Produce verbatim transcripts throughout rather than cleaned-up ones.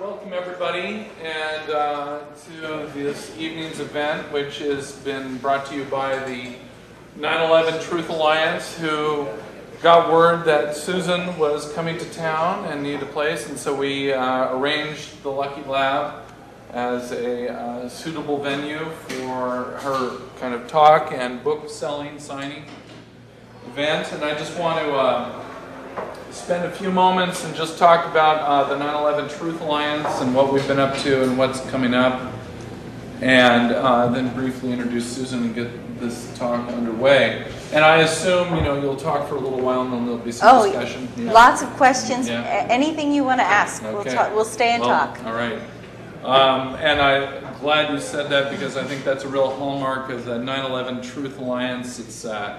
Welcome everybody, and uh, to this evening's event, which has been brought to you by the nine eleven Truth Alliance, who got word that Susan was coming to town and needed a place, and so we uh, arranged the Lucky Lab as a uh, suitable venue for her kind of talk and book selling, signing event. And I just want to uh, spend a few moments and just talk about uh, the nine eleven Truth Alliance and what we've been up to and what's coming up, and uh, then briefly introduce Susan and get this talk underway. And I assume, you know, you'll talk for a little while and then there'll be some oh, discussion. Yeah. Lots of questions. Yeah. Anything you want to ask, Okay. we'll, talk, we'll stay and well, talk. All right. Um, and I'm glad you said that, because I think that's a real hallmark of the nine eleven Truth Alliance. It's uh,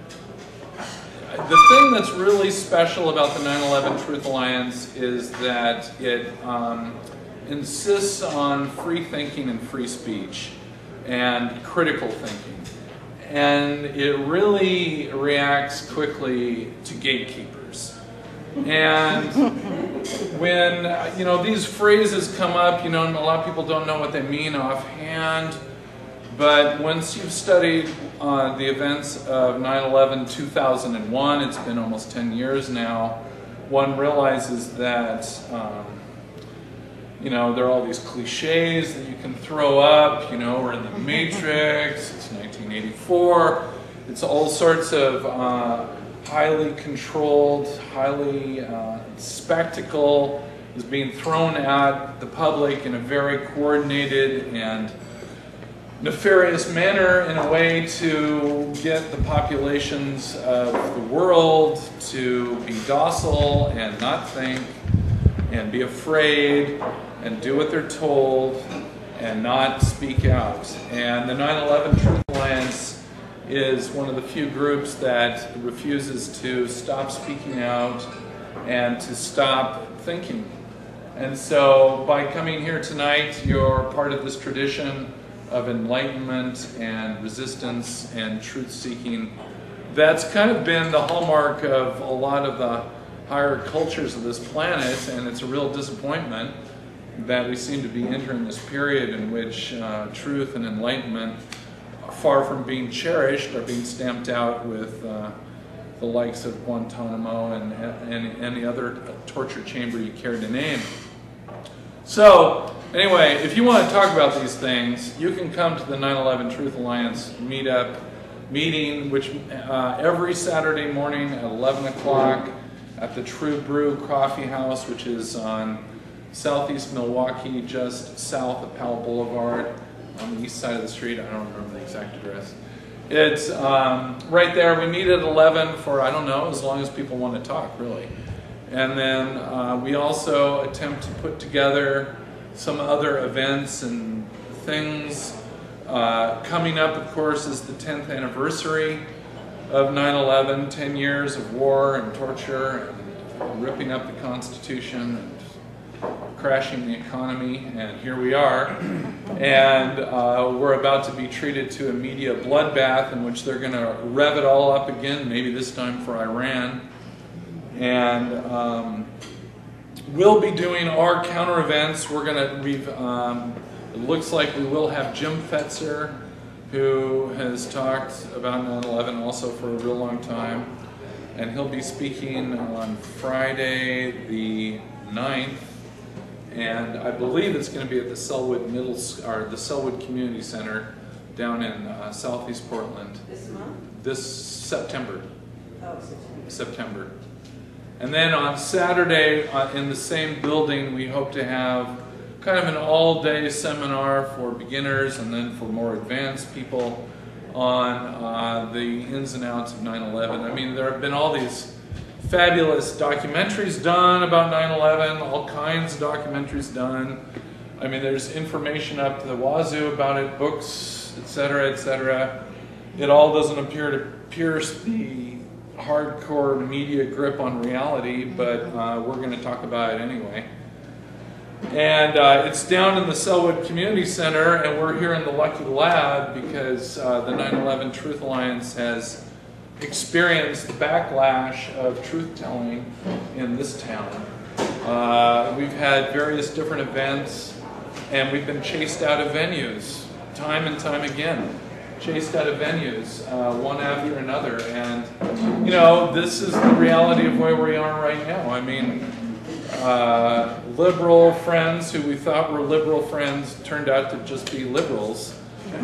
the thing that's really special about the nine eleven Truth Alliance is that it um, insists on free thinking and free speech and critical thinking. And it really reacts quickly to gatekeepers. And when, you know, these phrases come up, you know, and a lot of people don't know what they mean offhand, but once you've studied uh, the events of nine eleven two thousand one, it's been almost ten years now, one realizes that, um, you know, there are all these cliches that you can throw up, you know, we're in the Matrix, it's nineteen eighty-four, it's all sorts of uh, highly controlled, highly uh, spectacle is being thrown at the public in a very coordinated and nefarious manner, in a way to get the populations of the world to be docile and not think and be afraid and do what they're told and not speak out. And the nine eleven Truth Alliance is one of the few groups that refuses to stop speaking out and to stop thinking. And so by coming here tonight, you're part of this tradition of enlightenment and resistance and truth-seeking. That's kind of been the hallmark of a lot of the higher cultures of this planet, and it's a real disappointment that we seem to be entering this period in which uh, truth and enlightenment, far from being cherished, are being stamped out with uh, the likes of Guantanamo and, and any other torture chamber you care to name. So, anyway, if you want to talk about these things, you can come to the nine eleven Truth Alliance meetup meeting, which uh, every Saturday morning at eleven o'clock at the True Brew Coffee House, which is on southeast Milwaukee, just south of Powell Boulevard, on the east side of the street. I don't remember the exact address. It's um, right there. We meet at eleven for, I don't know, as long as people want to talk, really. And then uh, we also attempt to put together some other events and things. Uh, coming up, of course, is the tenth anniversary of nine eleven, ten years of war and torture and ripping up the Constitution and crashing the economy, and here we are. And uh, we're about to be treated to a media bloodbath in which they're going to rev it all up again, maybe this time for Iran. And um, we'll be doing our counter events. We're going to, we've, um, it looks like we will have Jim Fetzer, who has talked about nine eleven also for a real long time. And he'll be speaking on Friday the ninth. And I believe it's going to be at the Selwood Middle, or the Selwood Community Center down in uh, southeast Portland. This month? This September. Oh, September. September. And then on Saturday, uh, in the same building, we hope to have kind of an all-day seminar for beginners and then for more advanced people on uh, the ins and outs of nine eleven. I mean, there have been all these fabulous documentaries done about nine eleven, all kinds of documentaries done. I mean, there's information up to the wazoo about it, books, et cetera, et cetera. It all doesn't appear to pierce the hardcore media grip on reality, but uh, we're going to talk about it anyway. And uh, it's down in the Selwood Community Center, and we're here in the Lucky Lab because uh, the nine eleven Truth Alliance has experienced the backlash of truth-telling in this town. Uh, we've had various different events, and we've been chased out of venues time and time again. Chased out of venues, uh, one after another. And, you know, this is the reality of where we are right now. I mean, uh, liberal friends who we thought were liberal friends turned out to just be liberals.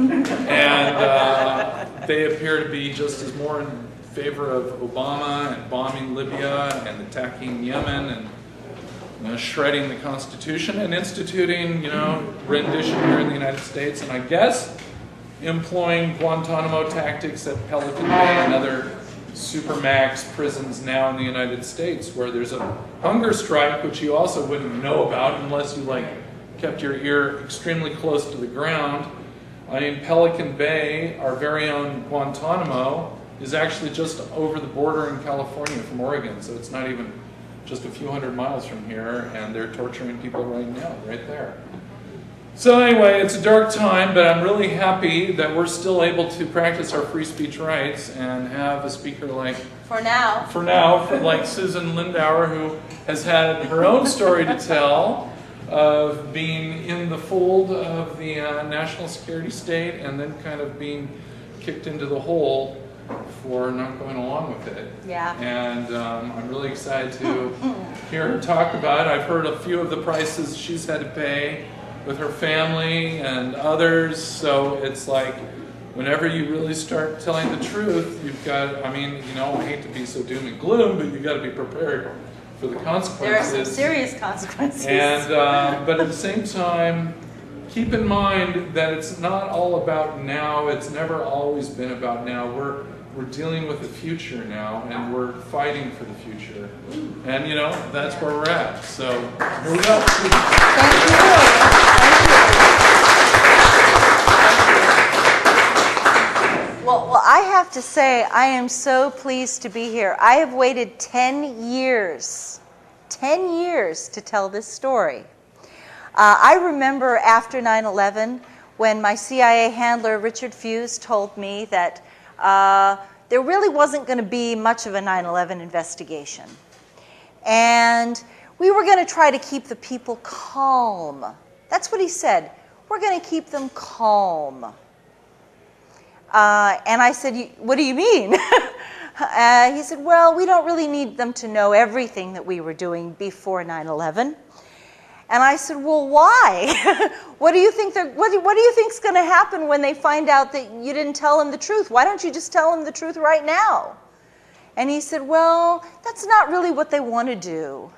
And uh, they appear to be just as more in favor of Obama and bombing Libya and attacking Yemen and, you know, shredding the Constitution and instituting, you know, rendition here in the United States. And I guess employing Guantanamo tactics at Pelican Bay and other supermax prisons now in the United States, where there's a hunger strike, which you also wouldn't know about unless you like kept your ear extremely close to the ground. I mean, Pelican Bay, our very own Guantanamo, is actually just over the border in California from Oregon, so it's not even just a few hundred miles from here, and they're torturing people right now, right there. So anyway, it's a dark time, but I'm really happy that we're still able to practice our free speech rights and have a speaker like, For now. for now, for like Susan Lindauer, who has had her own story to tell of being in the fold of the uh, national security state and then kind of being kicked into the hole for not going along with it. Yeah. And um, I'm really excited to hear her talk about it. I've heard a few of the prices she's had to pay with her family and others, so it's like whenever you really start telling the truth, you've got, I mean, you know, I hate to be so doom and gloom, but you've got to be prepared for the consequences. There are some serious consequences. And, uh, but at the same time, keep in mind that it's not all about now. It's never always been about now. We're we're dealing with the future now, and we're fighting for the future. And you know, that's where we're at. So here we go. Thank you. Thank you. Well, well, I have to say, I am so pleased to be here. I have waited ten years, ten years to tell this story. Uh, I remember after nine eleven when my C I A handler, Richard Fuse, told me that uh, there really wasn't going to be much of a nine eleven investigation. And we were going to try to keep the people calm. That's what he said. We're going to keep them calm. Uh, and I said, what do you mean? uh, he said, well, we don't really need them to know everything that we were doing before nine eleven. And I said, well, why? what do you think they're, what do, what do you think's going to happen when they find out that you didn't tell them the truth? Why don't you just tell them the truth right now? And he said, well, that's not really what they want to do.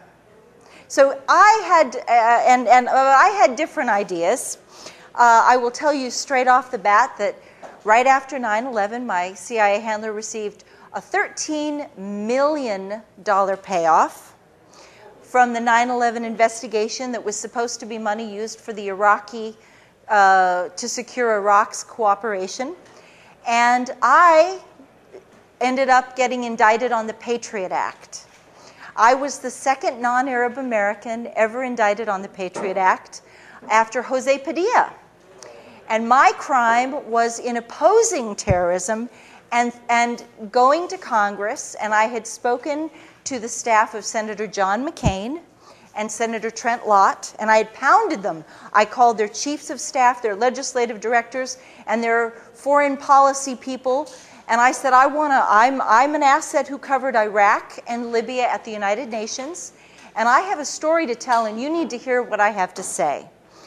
So I had, uh, and, and uh, I had different ideas. Uh, I will tell you straight off the bat that right after nine eleven, my C I A handler received a thirteen million dollar payoff from the nine eleven investigation that was supposed to be money used for the Iraqi, uh, to secure Iraq's cooperation. And I ended up getting indicted on the Patriot Act. I was the second non-Arab American ever indicted on the Patriot Act after Jose Padilla. And my crime was in opposing terrorism and, and going to Congress, and I had spoken to the staff of Senator John McCain and Senator Trent Lott, and I had pounded them. I called their chiefs of staff, their legislative directors, and their foreign policy people, and I said, I wanna, I'm, I'm an asset who covered Iraq and Libya at the United Nations, and I have a story to tell, and you need to hear what I have to say.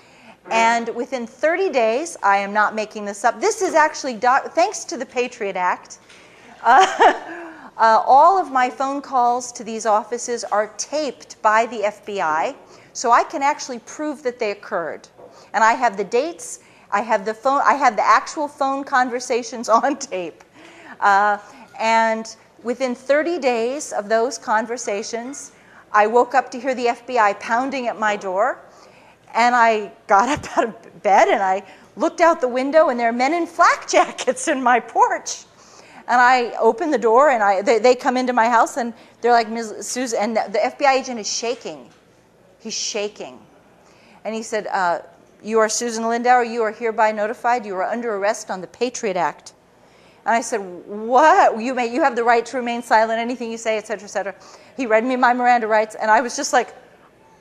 And within thirty days, I am not making this up, this is actually, thanks to the Patriot Act, uh, Uh, all of my phone calls to these offices are taped by the F B I, so I can actually prove that they occurred. And I have the dates, I have the phone, I have the actual phone conversations on tape. Uh, and within thirty days of those conversations, I woke up to hear the F B I pounding at my door, and I got up out of bed and I looked out the window, and there are men in flak jackets in my porch. And I open the door, and I, they, they come into my house, and they're like, Miz Susan, and the F B I agent is shaking. He's shaking. And he said, uh, you are Susan Lindauer, you are hereby notified, you are under arrest on the Patriot Act. And I said, what? You, may, you have the right to remain silent, anything you say, et cetera, et cetera. He read me my Miranda rights, and I was just like,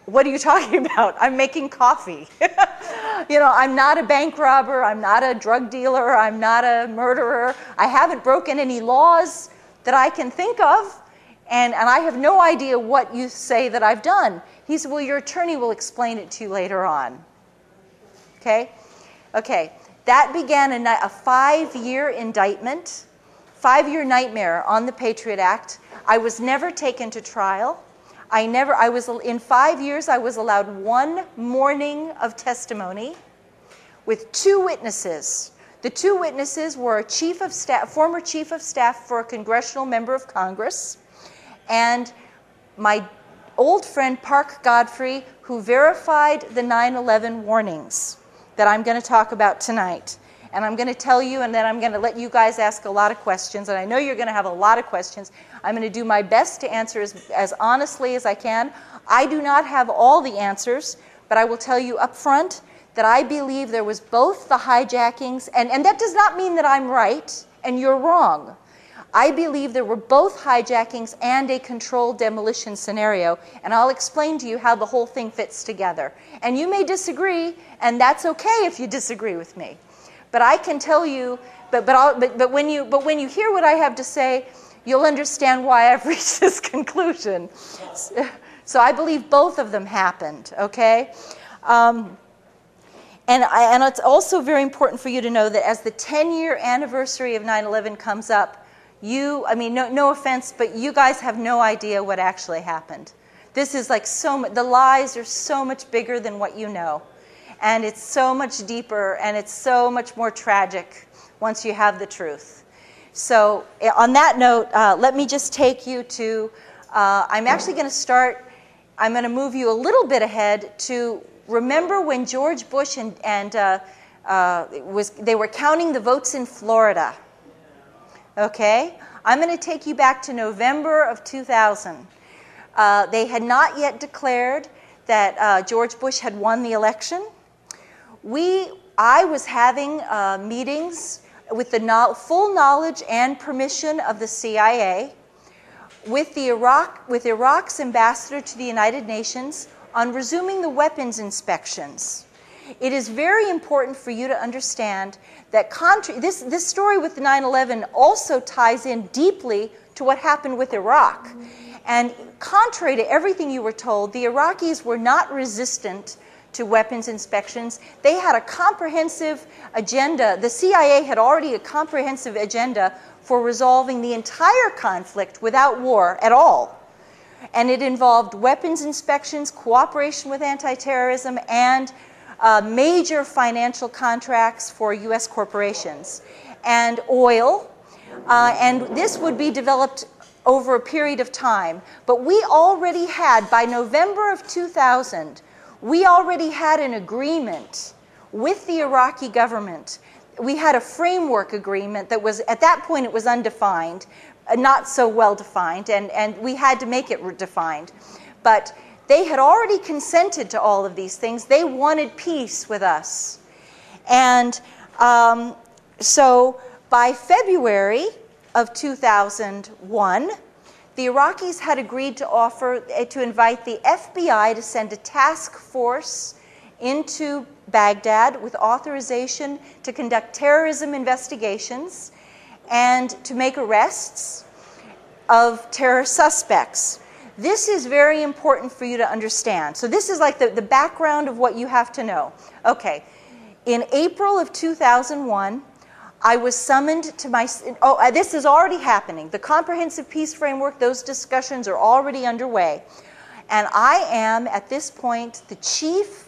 What are you talking about? I'm making coffee. You know, I'm not a bank robber. I'm not a drug dealer. I'm not a murderer. I haven't broken any laws that I can think of. And, and I have no idea what you say that I've done. He said, well, your attorney will explain it to you later on. Okay? Okay. That began a, a five-year indictment, five-year nightmare on the Patriot Act. I was never taken to trial. I never, I was, in five years, I was allowed one morning of testimony with two witnesses. The two witnesses were a chief of staff, former chief of staff for a congressional member of Congress, and my old friend Park Godfrey, who verified the nine eleven warnings that I'm going to talk about tonight. And I'm going to tell you, and then I'm going to let you guys ask a lot of questions, and I know you're going to have a lot of questions. I'm going to do my best to answer as, as honestly as I can. I do not have all the answers, but I will tell you up front that I believe there was both the hijackings, and, and that does not mean that I'm right and you're wrong. I believe there were both hijackings and a controlled demolition scenario, and I'll explain to you how the whole thing fits together. And you may disagree, and that's okay if you disagree with me. But I can tell you, but, but, I'll, but, but, when you, but when you hear what I have to say, you'll understand why I've reached this conclusion. So I believe both of them happened, okay? Um, and, I, and it's also very important for you to know that as the ten-year anniversary of nine eleven comes up, you, I mean, no, no offense, but you guys have no idea what actually happened. This is like so much, the lies are so much bigger than what you know. And it's so much deeper, and it's so much more tragic once you have the truth. So on that note, uh, let me just take you to, uh, I'm actually going to start, I'm going to move you a little bit ahead to remember when George Bush and, and uh, uh, was, they were counting the votes in Florida. Okay? I'm going to take you back to November of two thousand. Uh, they had not yet declared that uh, George Bush had won the election. We, I was having uh, meetings with the no- full knowledge and permission of the C I A with, the Iraq, with Iraq's ambassador to the United Nations on resuming the weapons inspections. It is very important for you to understand that contra- this, this story with the nine eleven also ties in deeply to what happened with Iraq. And contrary to everything you were told, the Iraqis were not resistant to weapons inspections. They had a comprehensive agenda. The C I A had already a comprehensive agenda for resolving the entire conflict without war at all. And it involved weapons inspections, cooperation with anti-terrorism, and uh, major financial contracts for U S corporations, and oil. Uh, and this would be developed over a period of time. But we already had, by November of two thousand, we already had an agreement with the Iraqi government. We had a framework agreement that was, at that point, it was undefined, not so well defined, and, and we had to make it defined. But they had already consented to all of these things. They wanted peace with us. And um, so by February of two thousand one, the Iraqis had agreed to offer, to invite the F B I to send a task force into Baghdad with authorization to conduct terrorism investigations and to make arrests of terror suspects. This is very important for you to understand. So this is like the, the background of what you have to know. Okay, in April of two thousand one, I was summoned to my, oh, this is already happening. The Comprehensive Peace Framework, those discussions are already underway. And I am, at this point, the chief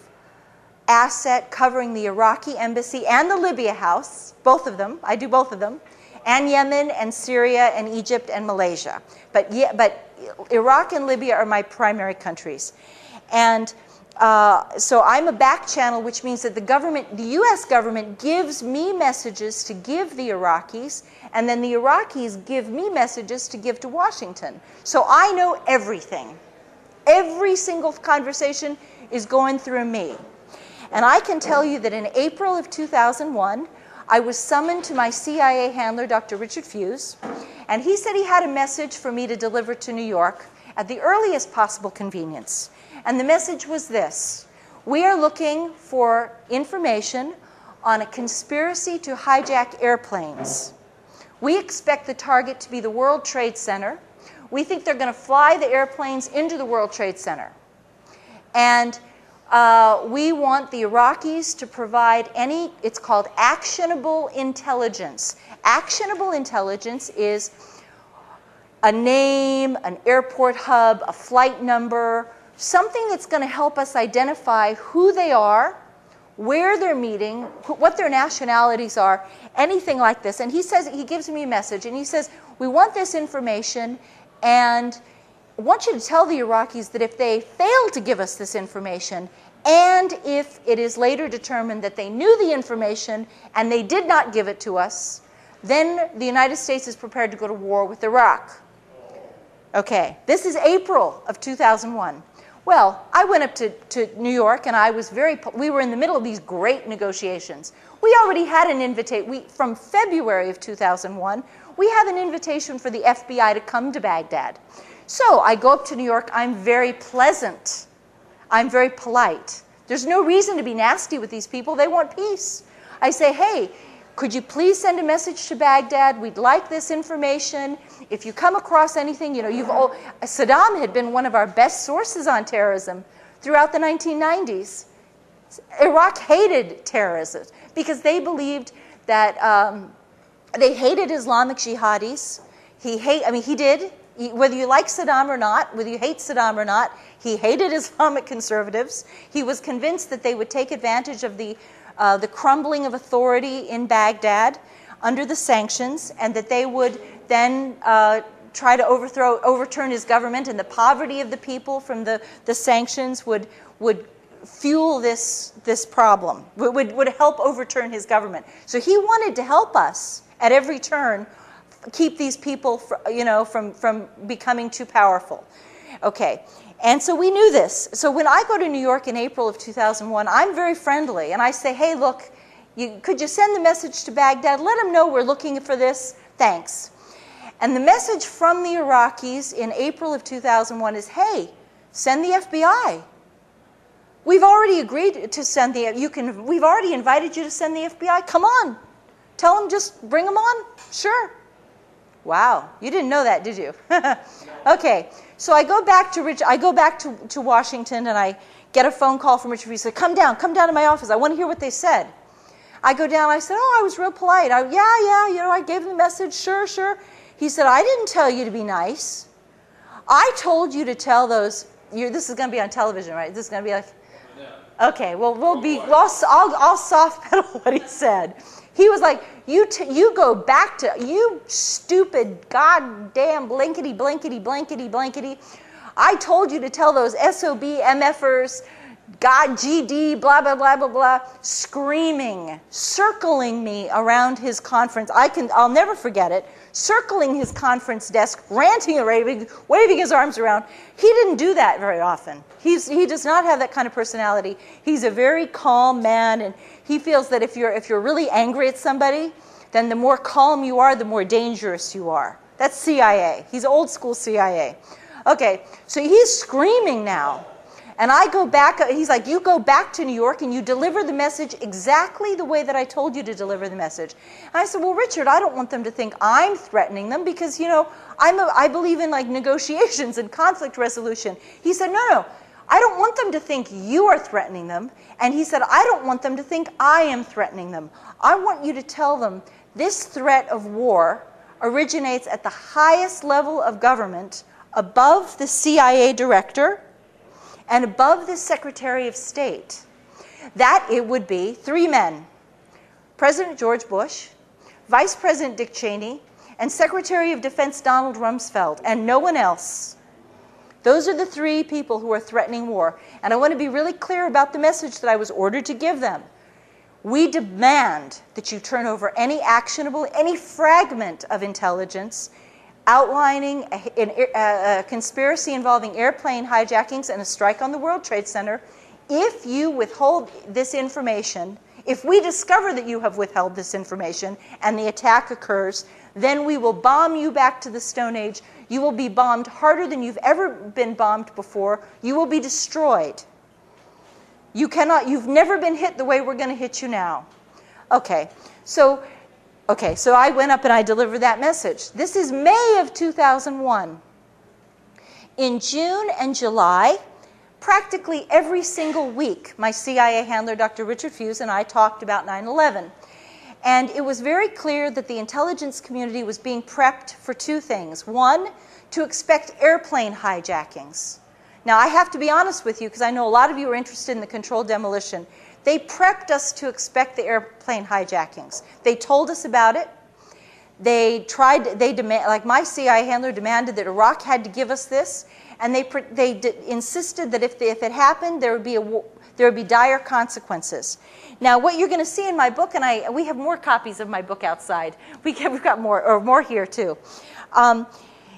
asset covering the Iraqi embassy and the Libya house, both of them, I do both of them, and Yemen and Syria and Egypt and Malaysia. But, yeah, but Iraq and Libya are my primary countries. And Uh, so I'm a back channel, which means that the government, the U S government gives me messages to give the Iraqis, and then the Iraqis give me messages to give to Washington. So I know everything. Every single conversation is going through me. And I can tell you that in April of two thousand one, I was summoned to my C I A handler, Doctor Richard Fuse, and he said he had a message for me to deliver to New York at the earliest possible convenience. And the message was this: we are looking for information on a conspiracy to hijack airplanes. We expect the target to be the World Trade Center. We think they're going to fly the airplanes into the World Trade Center. And uh, we want the Iraqis to provide any, it's called actionable intelligence. Actionable intelligence is a name, an airport hub, a flight number, something that's going to help us identify who they are, where they're meeting, what their nationalities are, anything like this. And he says, he gives me a message, and he says, we want this information, and I want you to tell the Iraqis that if they fail to give us this information, and if it is later determined that they knew the information and they did not give it to us, then the United States is prepared to go to war with Iraq. Okay, this is April of two thousand one. Well, I went up to, to New York, and I was very, we were in the middle of these great negotiations. We already had an invitation, we, from February of two thousand one, we have an invitation for the F B I to come to Baghdad. So I go up to New York, I'm very pleasant. I'm very polite. There's no reason to be nasty with these people, they want peace. I say, hey, could you please send a message to Baghdad? We'd like this information. If you come across anything, you know, you've all, Saddam had been one of our best sources on terrorism throughout the nineteen nineties. Iraq hated terrorism because they believed that um, they hated Islamic jihadis. He hate, I mean, he did. He, whether you like Saddam or not, whether you hate Saddam or not, he hated Islamic conservatives. He was convinced that they would take advantage of the Uh, the crumbling of authority in Baghdad under the sanctions, and that they would then uh, try to overthrow, overturn his government, and the poverty of the people from the, the sanctions would, would fuel this, this problem, would, would help overturn his government. So he wanted to help us at every turn keep these people fr you know, from, from becoming too powerful. Okay. And so we knew this. So when I go to New York in April of two thousand one, I'm very friendly, and I say, hey, look, you, could you send the message to Baghdad? Let them know we're looking for this. Thanks. And the message from the Iraqis in April of two thousand one is, hey, send the F B I. We've already agreed to send the, you can, we've already invited you to send the F B I. Come on. Tell them, just bring them on. Sure. Wow, you didn't know that, did you? Okay, so I go back to Rich. I go back to, to Washington, and I get a phone call from Richard. He said, "Come down, come down to my office. I want to hear what they said." I go down. I said, "Oh, I was real polite. I, yeah, yeah, you know, I gave them the message. Sure, sure." He said, "I didn't tell you to be nice. I told you to tell those. You're, this is going to be on television, right? This is going to be like." Okay, well, we'll be. Well, I'll, I'll soft pedal what he said. He was like, you t you go back to, you stupid goddamn blankety, blankety, blankety, blankety. I told you to tell those S O B MFers, God, G D, blah, blah, blah, blah, blah, screaming, circling me around his conference. I can, I'll never forget it. Circling his conference desk, ranting and raving, waving his arms around. He didn't do that very often. He's, he does not have that kind of personality. He's a very calm man, and he feels that if you're, if you're really angry at somebody, then the more calm you are, the more dangerous you are. That's C I A. He's old school C I A. Okay, so he's screaming now. And I go back, he's like, you go back to New York and you deliver the message exactly the way that I told you to deliver the message. And I said, well, Richard, I don't want them to think I'm threatening them because, you know, I'm a, I believe in like negotiations and conflict resolution. He said, no, no, I don't want them to think you are threatening them. And he said, I don't want them to think I am threatening them. I want you to tell them this threat of war originates at the highest level of government, above the C I A director, and above the Secretary of State. That it would be three men, President George Bush, Vice President Dick Cheney, and Secretary of Defense Donald Rumsfeld, and no one else. Those are the three people who are threatening war. And I want to be really clear about the message that I was ordered to give them. We demand that you turn over any actionable, any fragment of intelligence outlining a, a, a conspiracy involving airplane hijackings and a strike on the World Trade Center. If you withhold this information, if we discover that you have withheld this information and the attack occurs, Then we will bomb you back to the Stone Age. You will be bombed harder than you've ever been bombed before. You will be destroyed. You cannot, you've never been hit the way we're going to hit you now. Okay, so, okay, so I went up and I delivered that message. This is May of two thousand one. In June and July, practically every single week, my C I A handler, Doctor Richard Fuisz, and I talked about nine eleven. And it was very clear that the intelligence community was being prepped for two things. One, to expect airplane hijackings. Now, I have to be honest with you, because I know a lot of you are interested in the controlled demolition. They prepped us to expect the airplane hijackings. They told us about it. They tried, they demand, like my C I A handler demanded that Iraq had to give us this, and they, they d insisted that if, the, if it happened, there would be a, there would be dire consequences. Now, what you're going to see in my book, and I, we have more copies of my book outside. We have, we've got more, or more here too. Um,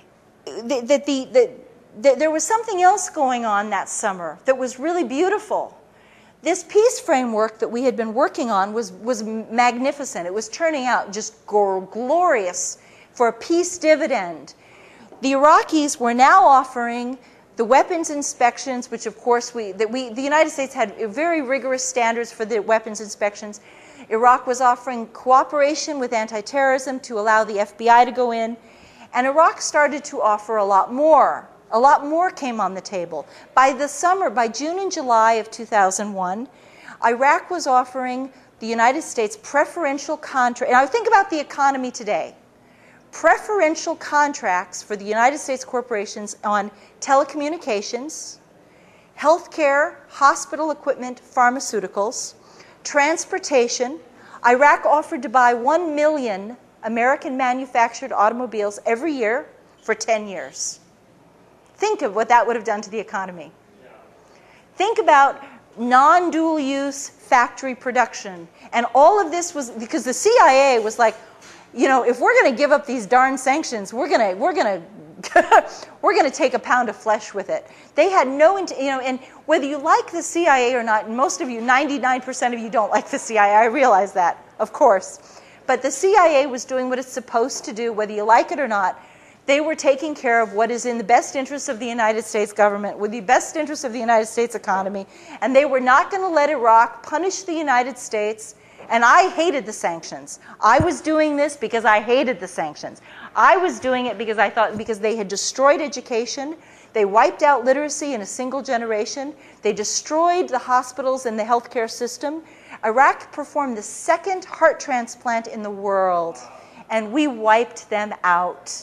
that the, the, the, the, there was something else going on that summer that was really beautiful. This peace framework that we had been working on was, was magnificent. It was turning out just glorious for a peace dividend. The Iraqis were now offering the weapons inspections, which of course we, that we, the United States had very rigorous standards for the weapons inspections. Iraq was offering cooperation with anti-terrorism to allow the F B I to go in. And Iraq started to offer a lot more. A lot more came on the table. By the summer, by June and July of two thousand one, Iraq was offering the United States preferential contracts. Now think about the economy today. Preferential contracts for the United States corporations on telecommunications, healthcare, hospital equipment, pharmaceuticals, transportation. Iraq offered to buy one million American manufactured automobiles every year for ten years. Think of what that would have done to the economy. Yeah. Think about non-dual use factory production. And all of this was because the C I A was like, you know, if we're going to give up these darn sanctions, we're going to we're going to we're going to take a pound of flesh with it. They had no, you know, and whether you like the C I A or not, and most of you, ninety-nine percent of you don't like the C I A. I realize that, of course. But the C I A was doing what it's supposed to do, whether you like it or not. They were taking care of what is in the best interest of the United States government, with the best interest of the United States economy, and they were not going to let Iraq punish the United States. And I hated the sanctions. I was doing this because I hated the sanctions. I was doing it because I thought because they had destroyed education, they wiped out literacy in a single generation, they destroyed the hospitals and the healthcare system. Iraq performed the second heart transplant in the world, and we wiped them out.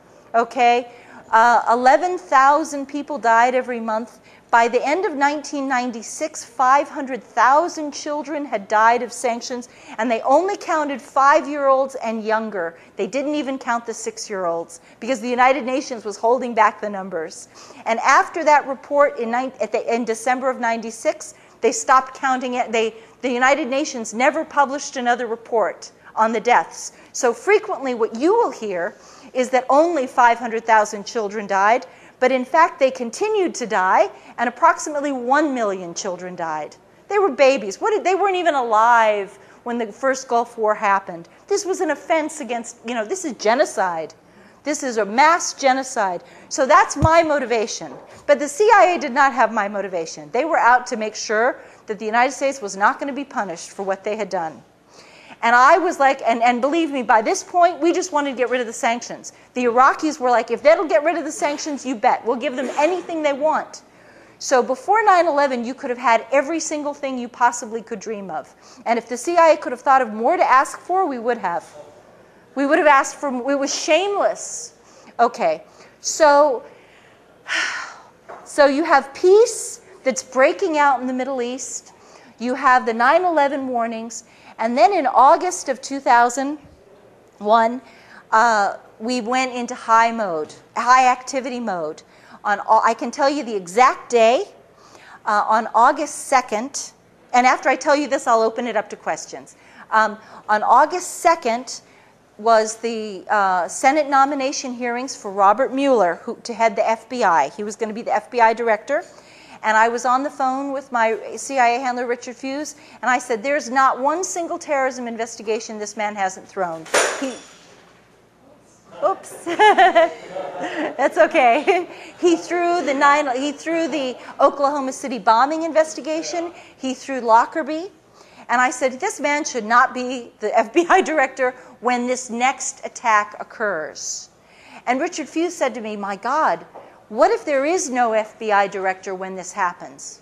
Okay, uh, eleven thousand people died every month. By the end of nineteen ninety-six, five hundred thousand children had died of sanctions, and they only counted five-year-olds and younger. They didn't even count the six-year-olds because the United Nations was holding back the numbers. And after that report in, at the, in December of ninety-six, they stopped counting it. They, the United Nations never published another report on the deaths. So frequently what you will hear is that only five hundred thousand children died, but in fact they continued to die, and approximately one million children died. They were babies. What did, they weren't even alive when the first Gulf War happened. This was an offense against, you know, this is genocide. This is a mass genocide. So that's my motivation. But the C I A did not have my motivation. They were out to make sure that the United States was not going to be punished for what they had done. And I was like, and, and believe me, by this point, we just wanted to get rid of the sanctions. The Iraqis were like, if they'll get rid of the sanctions, you bet. We'll give them anything they want. So before nine eleven, you could have had every single thing you possibly could dream of. And if the C I A could have thought of more to ask for, we would have. We would have asked for, it was shameless. Okay, so, so you have peace that's breaking out in the Middle East. You have the nine eleven warnings. And then in August of two thousand one, uh, we went into high mode, high activity mode. On all, I can tell you the exact day, uh, on August second, and after I tell you this, I'll open it up to questions. Um, on August second was the uh, Senate nomination hearings for Robert Mueller who, to head the F B I. He was going to be the F B I director. And I was on the phone with my C I A handler, Richard Fuisz, and I said, there's not one single terrorism investigation this man hasn't thrown. He, Oops. That's okay. He threw the nine. He threw the Oklahoma City bombing investigation. He threw Lockerbie, and I said, this man should not be the F B I director when this next attack occurs. And Richard Fuisz said to me, my God, what if there is no F B I director when this happens?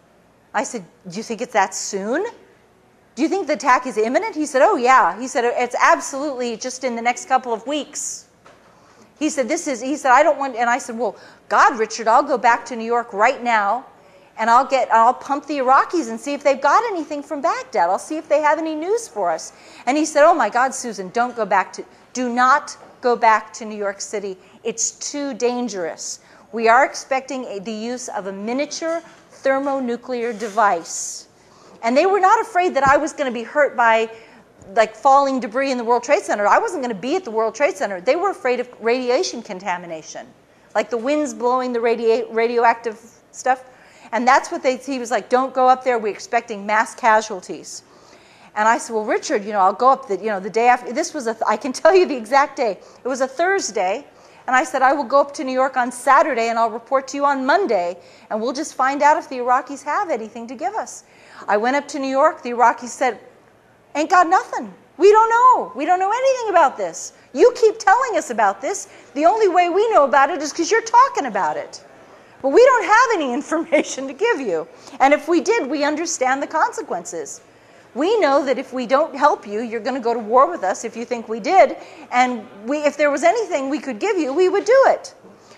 I said, do you think it's that soon? Do you think the attack is imminent? He said, oh yeah. He said, it's absolutely just in the next couple of weeks. He said, this is, he said, I don't want, and I said, well, God, Richard, I'll go back to New York right now and I'll get, I'll pump the Iraqis and see if they've got anything from Baghdad. I'll see if they have any news for us. And he said, oh my God, Susan, don't go back to, do not go back to New York City. It's too dangerous. We are expecting a, the use of a miniature thermonuclear device. And they were not afraid that I was going to be hurt by like falling debris in the World Trade Center. I wasn't going to be at the World Trade Center. They were afraid of radiation contamination, like the winds blowing the radia radioactive stuff. And that's what they, he was like, don't go up there. We're expecting mass casualties. And I said, well, Richard, you know, I'll go up the, you know, the day after. This was a, I can tell you the exact day. It was a Thursday. And I said, I will go up to New York on Saturday and I'll report to you on Monday. And we'll just find out if the Iraqis have anything to give us. I went up to New York. The Iraqis said, ain't got nothing. We don't know. We don't know anything about this. You keep telling us about this. The only way we know about it is because you're talking about it. But we don't have any information to give you. And if we did, we understand the consequences. We know that if we don't help you, you're going to go to war with us if you think we did. And we, if there was anything we could give you, we would do it.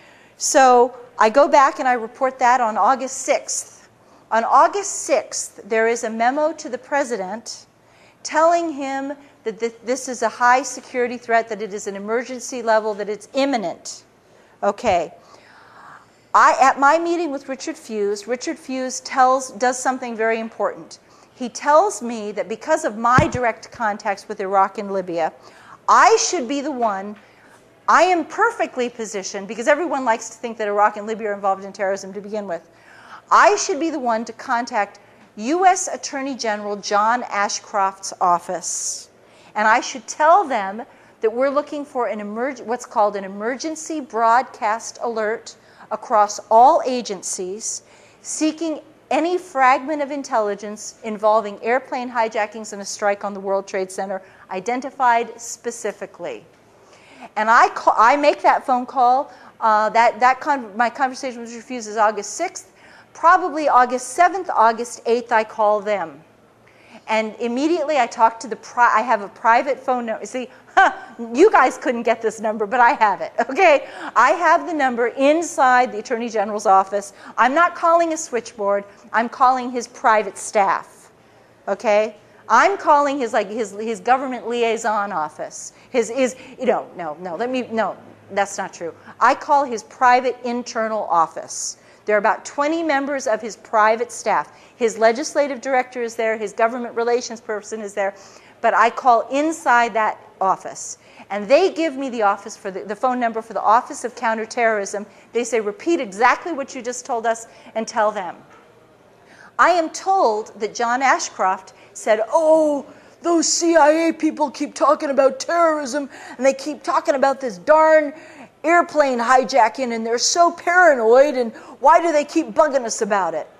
So I go back and I report that on August sixth. On August sixth, there is a memo to the president telling him that th this is a high security threat, that it is an emergency level, that it's imminent. Okay. I, at my meeting with Richard Fuisz, Richard Fuisz tells, does something very important. He tells me that because of my direct contacts with Iraq and Libya, I should be the one, I am perfectly positioned, because everyone likes to think that Iraq and Libya are involved in terrorism to begin with. I should be the one to contact U S Attorney General John Ashcroft's office. And I should tell them that we're looking for an emerg what's called an emergency broadcast alert across all agencies, seeking any fragment of intelligence involving airplane hijackings and a strike on the World Trade Center identified specifically. And I, call, I make that phone call. Uh, that, that con my conversation with Richard Fuisz is August sixth. Probably August seventh, August eighth, I call them. And immediately I talk to the, pri I have a private phone number. See, huh, you guys couldn't get this number, but I have it, okay? I have the number inside the Attorney General's office. I'm not calling a switchboard. I'm calling his private staff, okay? I'm calling his, like, his, his government liaison office. His, his, you know, no, no, let me, no, that's not true. I call his private internal office. There are about twenty members of his private staff. His legislative director is there, his government relations person is there, but I call inside that office. And they give me the office for the, the phone number for the Office of Counterterrorism. They say, repeat exactly what you just told us and tell them. I am told that John Ashcroft said, oh, those C I A people keep talking about terrorism and they keep talking about this darn airplane hijacking and they're so paranoid and why do they keep bugging us about it?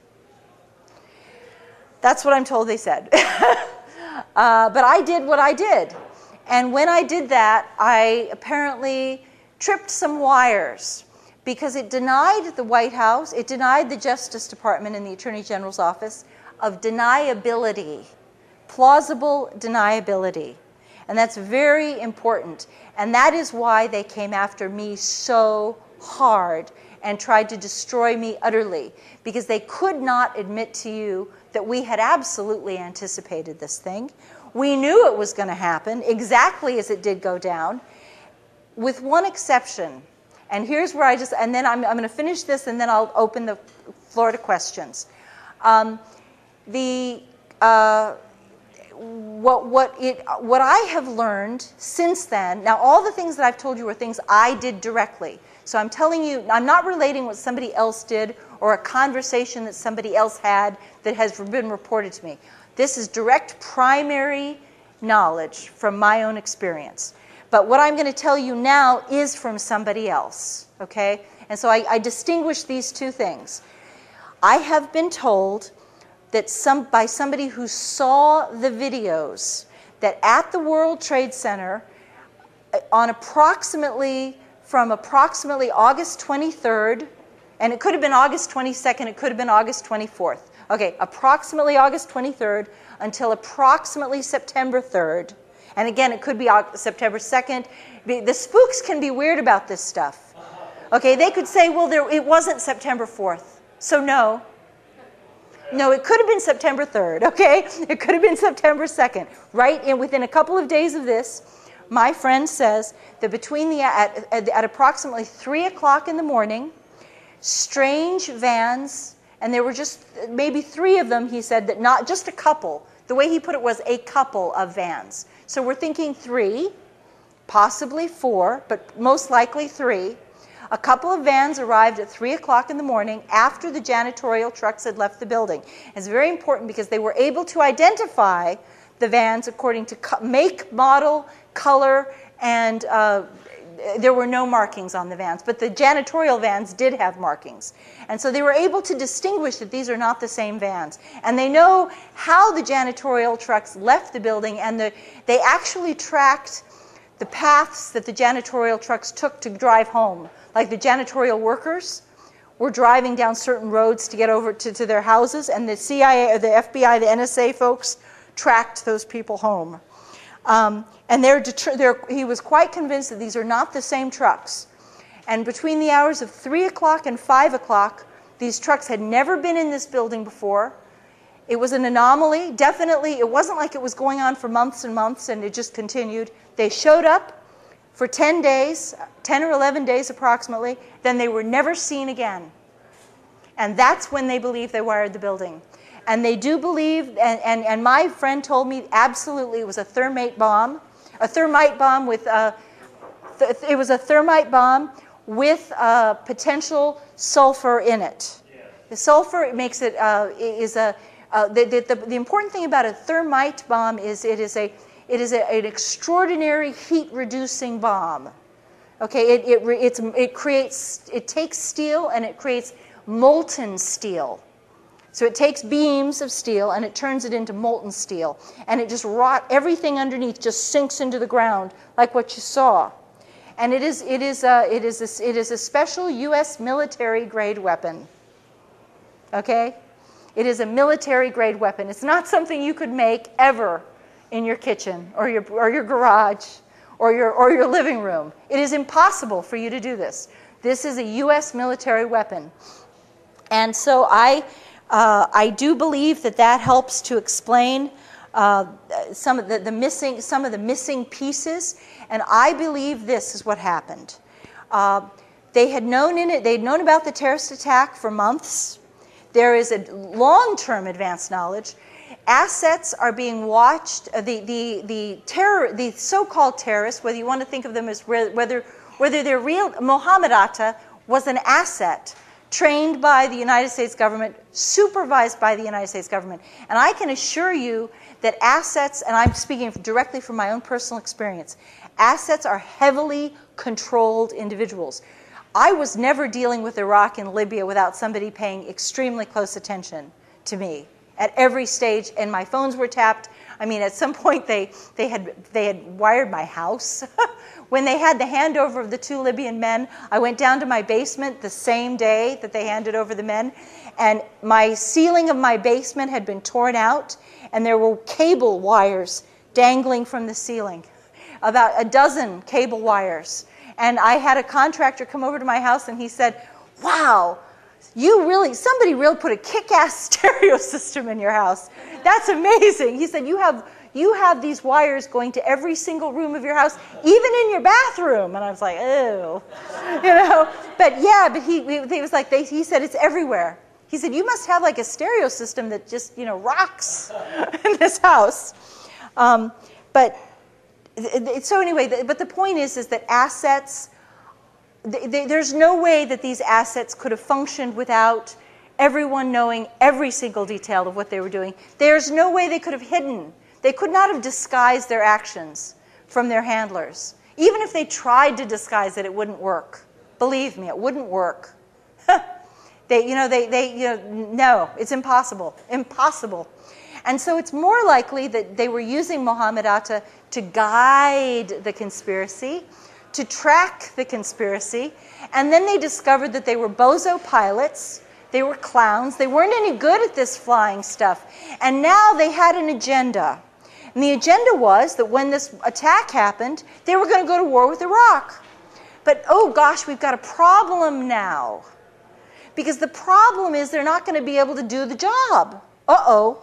That's what I'm told they said. uh, but I did what I did. And when I did that, I apparently tripped some wires because it denied the White House, it denied the Justice Department and the Attorney General's office of deniability, plausible deniability. And that's very important. And that is why they came after me so hard and tried to destroy me utterly, because they could not admit to you that we had absolutely anticipated this thing. We knew it was going to happen exactly as it did go down, with one exception. And here's where I just, and then I'm, I'm going to finish this and then I'll open the floor to questions. Um, the, uh, what, what, it, what I have learned since then, now all the things that I've told you were things I did directly. So I'm telling you, I'm not relating what somebody else did or a conversation that somebody else had that has been reported to me. This is direct primary knowledge from my own experience. But what I'm going to tell you now is from somebody else, okay? And so I, I distinguish these two things. I have been told that some, by somebody who saw the videos that at the World Trade Center, on approximately, from approximately August twenty-third, and it could have been August twenty-second, it could have been August twenty-fourth. Okay, approximately August twenty-third until approximately September third. And again, it could be September second. The spooks can be weird about this stuff. Okay, they could say, well, there, it wasn't September fourth. So no. No, it could have been September third, okay? It could have been September second. Right in, within a couple of days of this, my friend says that between the, at, at, at approximately three o'clock in the morning, strange vans, and there were just maybe three of them, he said, that not just a couple. The way he put it was a couple of vans. So we're thinking three, possibly four, but most likely three. A couple of vans arrived at three o'clock in the morning after the janitorial trucks had left the building. It's very important because they were able to identify the vans according to make, model, color, and uh, there were no markings on the vans. But the janitorial vans did have markings. And so they were able to distinguish that these are not the same vans. And they know how the janitorial trucks left the building, and the, they actually tracked the paths that the janitorial trucks took to drive home. Like the janitorial workers were driving down certain roads to get over to, to their houses, and the C I A, or the F B I, the N S A folks tracked those people home. Um, and they're they're, he was quite convinced that these are not the same trucks. And between the hours of three o'clock and five o'clock, these trucks had never been in this building before. It was an anomaly. Definitely, it wasn't like it was going on for months and months and it just continued. They showed up for ten days, ten or eleven days approximately, then they were never seen again. And that's when they believe they wired the building. And they do believe, and, and, and my friend told me absolutely it was a thermite bomb, a thermite bomb with, a, th it was a thermite bomb with uh, potential sulfur in it. Yeah. The sulfur it makes it, uh, is a, uh, the, the, the important thing about a thermite bomb is it is a, It is a, an extraordinary heat-reducing bomb. Okay, it, it, it's, it creates, it takes steel and it creates molten steel. So it takes beams of steel and it turns it into molten steel. And it just rot, everything underneath just sinks into the ground like what you saw. And it is, it is, a, it is, a, it is a special U S military-grade weapon. Okay? It is a military-grade weapon. It's not something you could make ever in your kitchen or your, or your garage or your, or your living room. It is impossible for you to do this. This is a U S military weapon. And so I, uh, I do believe that that helps to explain uh, some, of the, the missing, some of the missing pieces. And I believe this is what happened. Uh, they had known in it, they'd known about the terrorist attack for months. There is a long-term advanced knowledge. Assets are being watched. Uh, the the the terror, the so-called terrorists, whether you want to think of them as re whether whether they're real, Mohammed Atta was an asset trained by the United States government, supervised by the United States government, and I can assure you that assets, and I'm speaking directly from my own personal experience, assets are heavily controlled individuals. I was never dealing with Iraq and Libya without somebody paying extremely close attention to me. At every stage, and my phones were tapped. I mean, at some point they, they, had, they had wired my house. When they had the handover of the two Libyan men, I went down to my basement the same day that they handed over the men, and my ceiling of my basement had been torn out, and there were cable wires dangling from the ceiling, about a dozen cable wires. And I had a contractor come over to my house, and he said, wow, you really, somebody really put a kick-ass stereo system in your house. That's amazing. He said, you have, you have these wires going to every single room of your house, even in your bathroom. And I was like, ew, you know. But yeah, but he, he was like, they, he said, it's everywhere. He said, you must have like a stereo system that just, you know, rocks in this house. Um, but, so anyway, but the point is, is that assets, there's no way that these assets could have functioned without everyone knowing every single detail of what they were doing. There's no way they could have hidden. They could not have disguised their actions from their handlers. Even if they tried to disguise it, it wouldn't work. Believe me, it wouldn't work. They, you know, they, they, you know, no, it's impossible, impossible. And so it's more likely that they were using Mohammed Atta to guide the conspiracy, to track the conspiracy, and then they discovered that they were bozo pilots, they were clowns, they weren't any good at this flying stuff, and now they had an agenda. And the agenda was that when this attack happened, they were going to go to war with Iraq. But oh gosh, we've got a problem now. Because the problem is they're not going to be able to do the job. Uh-oh.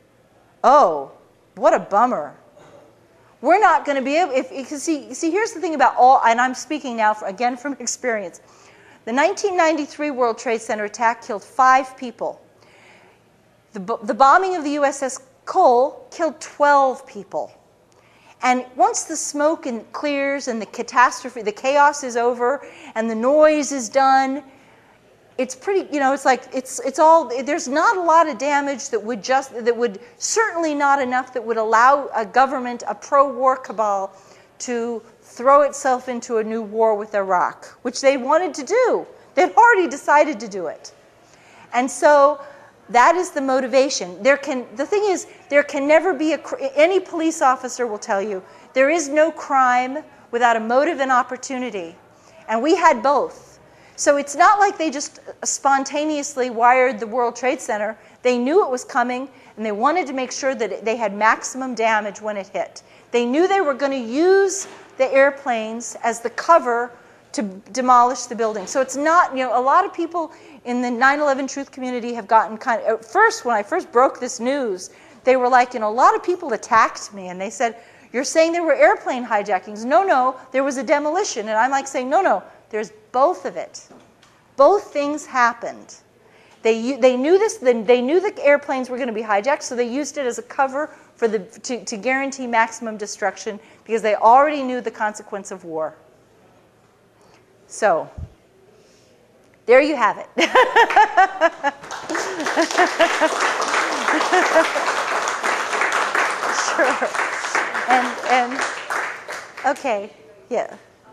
Oh, what a bummer. We're not going to be able, if, if see, see, here's the thing about all, and I'm speaking now, for, again, from experience. The nineteen ninety-three World Trade Center attack killed five people. The, the bombing of the U S S Cole killed twelve people. And once the smoke and clears and the catastrophe, the chaos is over, and the noise is done, it's pretty, you know, it's like, it's it's all, there's not a lot of damage that would just, that would, certainly not enough that would allow a government, a pro-war cabal, to throw itself into a new war with Iraq, which they wanted to do. They'd already decided to do it. And so that is the motivation. There can, the thing is, there can never be a, any police officer will tell you, there is no crime without a motive and opportunity. And we had both. So it's not like they just spontaneously wired the World Trade Center. They knew it was coming, and they wanted to make sure that they had maximum damage when it hit. They knew they were going to use the airplanes as the cover to demolish the building. So it's not, you know, a lot of people in the nine eleven truth community have gotten kind of, at first, when I first broke this news, they were like, you know, a lot of people attacked me, and they said, you're saying there were airplane hijackings. No, no, there was a demolition. And I'm like saying, no, no. There's both of it. Both things happened. They, they knew this. They knew the airplanes were going to be hijacked, so they used it as a cover for the, to, to guarantee maximum destruction because they already knew the consequence of war. So, there you have it. Sure. And, and, okay, yeah.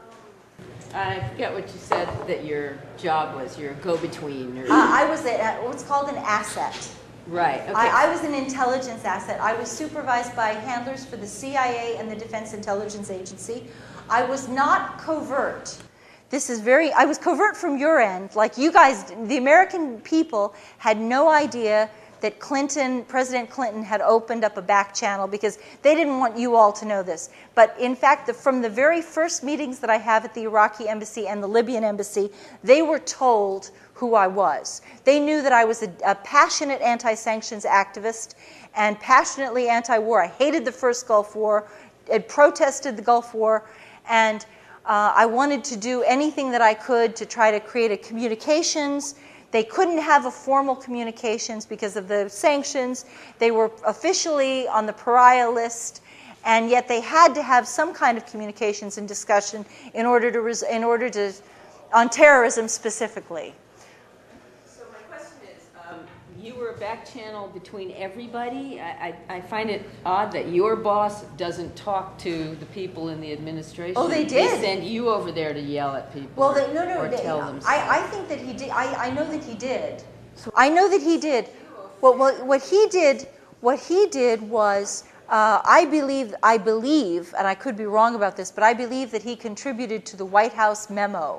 I forget what you said that your job was. You're a go-between. Or... Uh, I was a, what's called an asset. Right. Okay. I, I was an intelligence asset. I was supervised by handlers for the C I A and the Defense Intelligence Agency. I was not covert. This is very, I was covert from your end. Like you guys, the American people had no idea that Clinton, President Clinton had opened up a back channel because they didn't want you all to know this. But in fact, the, from the very first meetings that I have at the Iraqi embassy and the Libyan embassy, they were told who I was. They knew that I was a, a passionate anti-sanctions activist and passionately anti-war. I hated the first Gulf War, had protested the Gulf War, and uh, I wanted to do anything that I could to try to create a communications. They couldn't have a formal communications because of the sanctions. They were officially on the pariah list, and yet they had to have some kind of communications and discussion in order to, res in order to, on terrorism specifically. So my question is, um, you were a back channel between everybody. I, I, I find it odd that your boss doesn't talk to the people in the administration. Oh, they did. They send you over there to yell at people. Well, they, no, no, or they, tell them. I, I think that he did. I, I know that he did. I know that he did. Well, what, what he did, what he did was, uh, I believe, I believe, and I could be wrong about this, but I believe that he contributed to the White House memo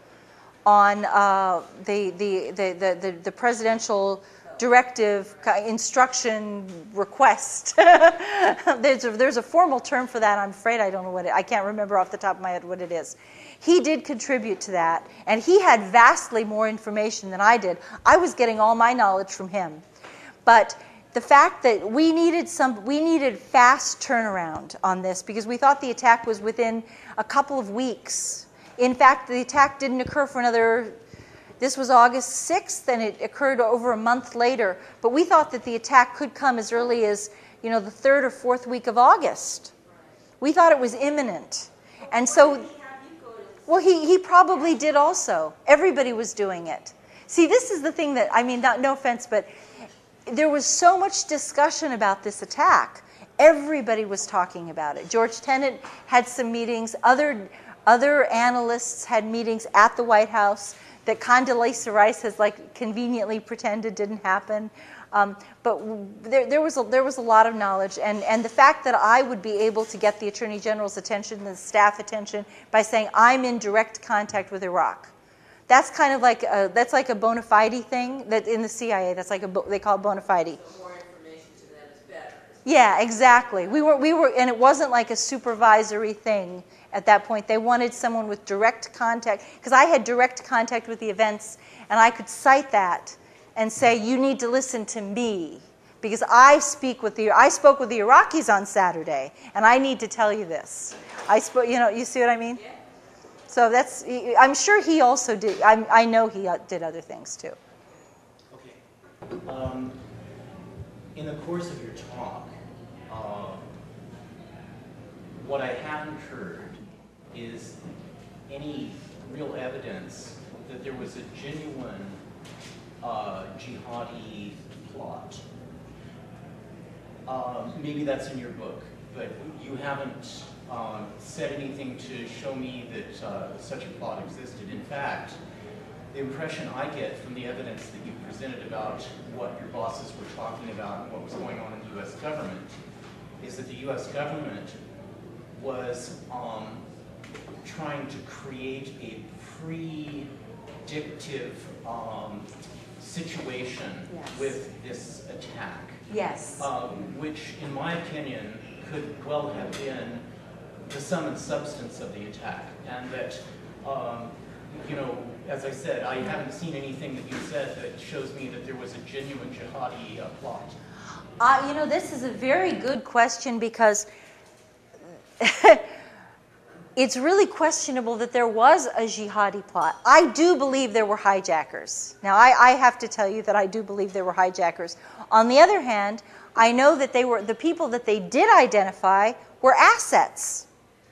on uh, the, the, the, the, the, the presidential directive instruction request. there's, a, there's a formal term for that. I'm afraid I don't know what it, I can't remember off the top of my head what it is. He did contribute to that, and he had vastly more information than I did. I was getting all my knowledge from him. But the fact that we needed some, we needed fast turnaround on this because we thought the attack was within a couple of weeks. In fact, the attack didn't occur for another, this was August sixth, and it occurred over a month later. But we thought that the attack could come as early as, you know, the third or fourth week of August. We thought it was imminent. And so, well, he, he probably did also. Everybody was doing it. See, this is the thing that, I mean, not, no offense, but there was so much discussion about this attack. Everybody was talking about it. George Tenet had some meetings. Other, other analysts had meetings at the White House that Condoleezza Rice has like conveniently pretended didn't happen. Um, but there, there, was a, there was a lot of knowledge. And, and the fact that I would be able to get the Attorney General's attention, the staff attention, by saying I'm in direct contact with Iraq. That's kind of like a, that's like a bona fide thing that in the C I A. That's like a, they call it bona fide. So more information to them is better. Yeah, exactly. We were, we were, and it wasn't like a supervisory thing at that point. They wanted someone with direct contact, because I had direct contact with the events, and I could cite that and say, you need to listen to me, because I speak with the, I spoke with the Iraqis on Saturday, and I need to tell you this. I spoke, you know, you see what I mean? Yeah. So that's, I'm sure he also did, I, I know he did other things too. Okay. Um, in the course of your talk, uh, what I haven't heard is any real evidence that there was a genuine uh, jihadi plot. Um, maybe that's in your book, but you haven't um, said anything to show me that uh, such a plot existed. In fact, the impression I get from the evidence that you presented about what your bosses were talking about and what was going on in the U S government is that the U S government was um, trying to create a predictive um, situation Yes. with this attack. Yes. Uh, which, in my opinion, could well have been the sum and substance of the attack. And that, um, you know, as I said, I haven't seen anything that you said that shows me that there was a genuine jihadi uh, plot. Uh, you know, this is a very good question, because it's really questionable that there was a jihadi plot. I do believe there were hijackers. Now, I, I have to tell you that I do believe there were hijackers. On the other hand, I know that they were, the people that they did identify were assets.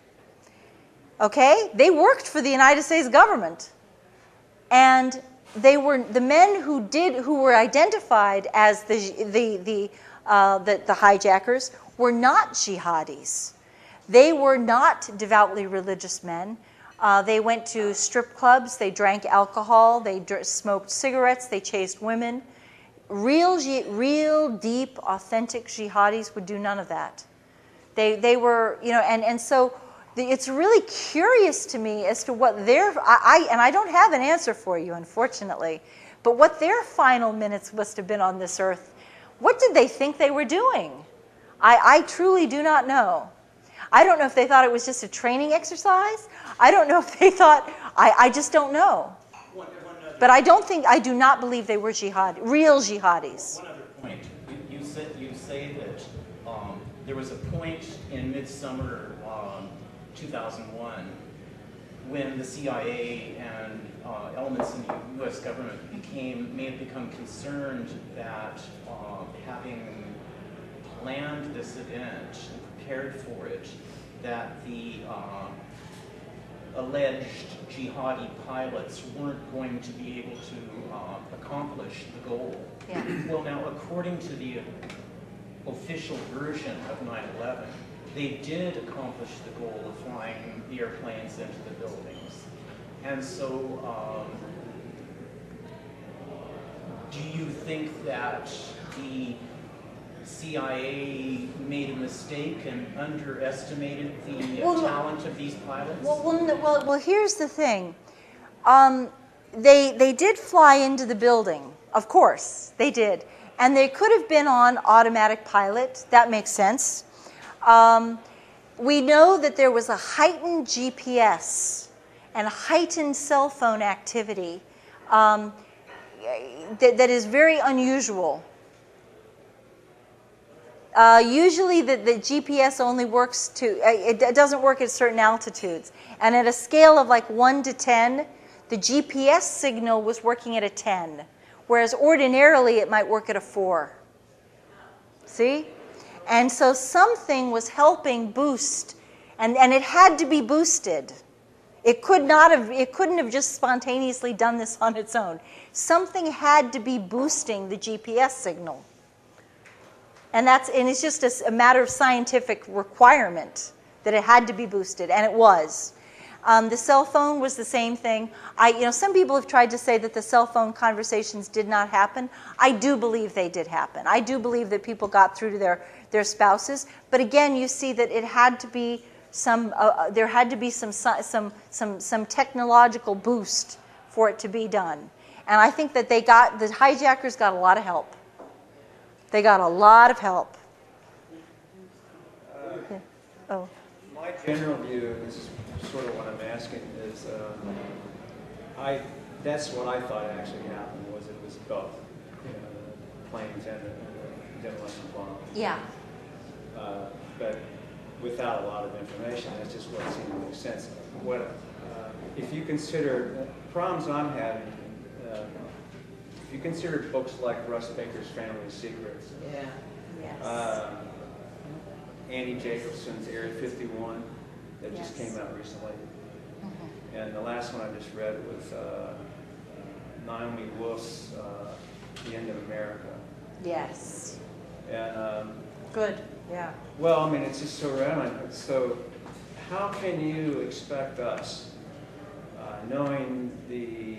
Okay? They worked for the United States government. And they were, the men who did, who were identified as the, the, the, uh, the, the hijackers were not jihadis. They were not devoutly religious men. Uh, they went to strip clubs, they drank alcohol, they dr- smoked cigarettes, they chased women. Real, real deep, authentic jihadis would do none of that. They, they were, you know, and, and so the, it's really curious to me as to what their, I, I, and I don't have an answer for you, unfortunately, but what their final minutes must have been on this earth. What did they think they were doing? I, I truly do not know. I don't know if they thought it was just a training exercise. I don't know if they thought, I, I just don't know. One, one other, But I don't think, I do not believe they were jihad, real jihadis. One other point. You, you, said, you say that um, there was a point in midsummer um, two thousand one when the C I A and uh, elements in the U S government became, may have become concerned that uh, having planned this event, prepared for it, that the uh, alleged jihadi pilots weren't going to be able to uh, accomplish the goal. Yeah. Well, now, according to the official version of nine eleven, they did accomplish the goal of flying the airplanes into the buildings. And so, um, do you think that the C I A made a mistake and underestimated the uh, Well, talent of these pilots? Well, well, no- well, well here's the thing. Um, they, they did fly into the building, of course, they did. And they could have been on automatic pilot. That makes sense. Um, we know that there was a heightened G P S and heightened cell phone activity um, that, that is very unusual. Uh, usually the, the G P S only works to, uh, it, it doesn't work at certain altitudes. And at a scale of like one to ten, the G P S signal was working at a ten, whereas ordinarily it might work at a four. See? And so something was helping boost, and, and it had to be boosted. It could not have, it couldn't have just spontaneously done this on its own. Something had to be boosting the G P S signal. And that's and it's just a, a matter of scientific requirement that it had to be boosted, and it was. Um, the cell phone was the same thing. I, you know, some people have tried to say that the cell phone conversations did not happen. I do believe they did happen. I do believe that people got through to their, their spouses. But again, you see that it had to be some. Uh, there had to be some some some some technological boost for it to be done. And I think that they got the hijackers got a lot of help. They got a lot of help. Uh, Okay. Oh. My general view is sort of what I'm asking is, uh, I that's what I thought actually happened was it was both, you know, the planes and the, and the demolition bomb. Yeah. Uh, but without a lot of information, that's just what seemed to make sense. What uh, if you consider the problems I'm having? Uh, if you consider books like Russ Baker's Family Secrets. Yeah. Yes. Uh, Andy Jacobson's Area fifty-one that just Yes. came out recently. Mm-hmm. And the last one I just read was uh, Naomi Wolf's uh, The End of America. Yes. And, um, Good. Yeah. well, I mean, it's just so relevant. So how can you expect us, uh, knowing the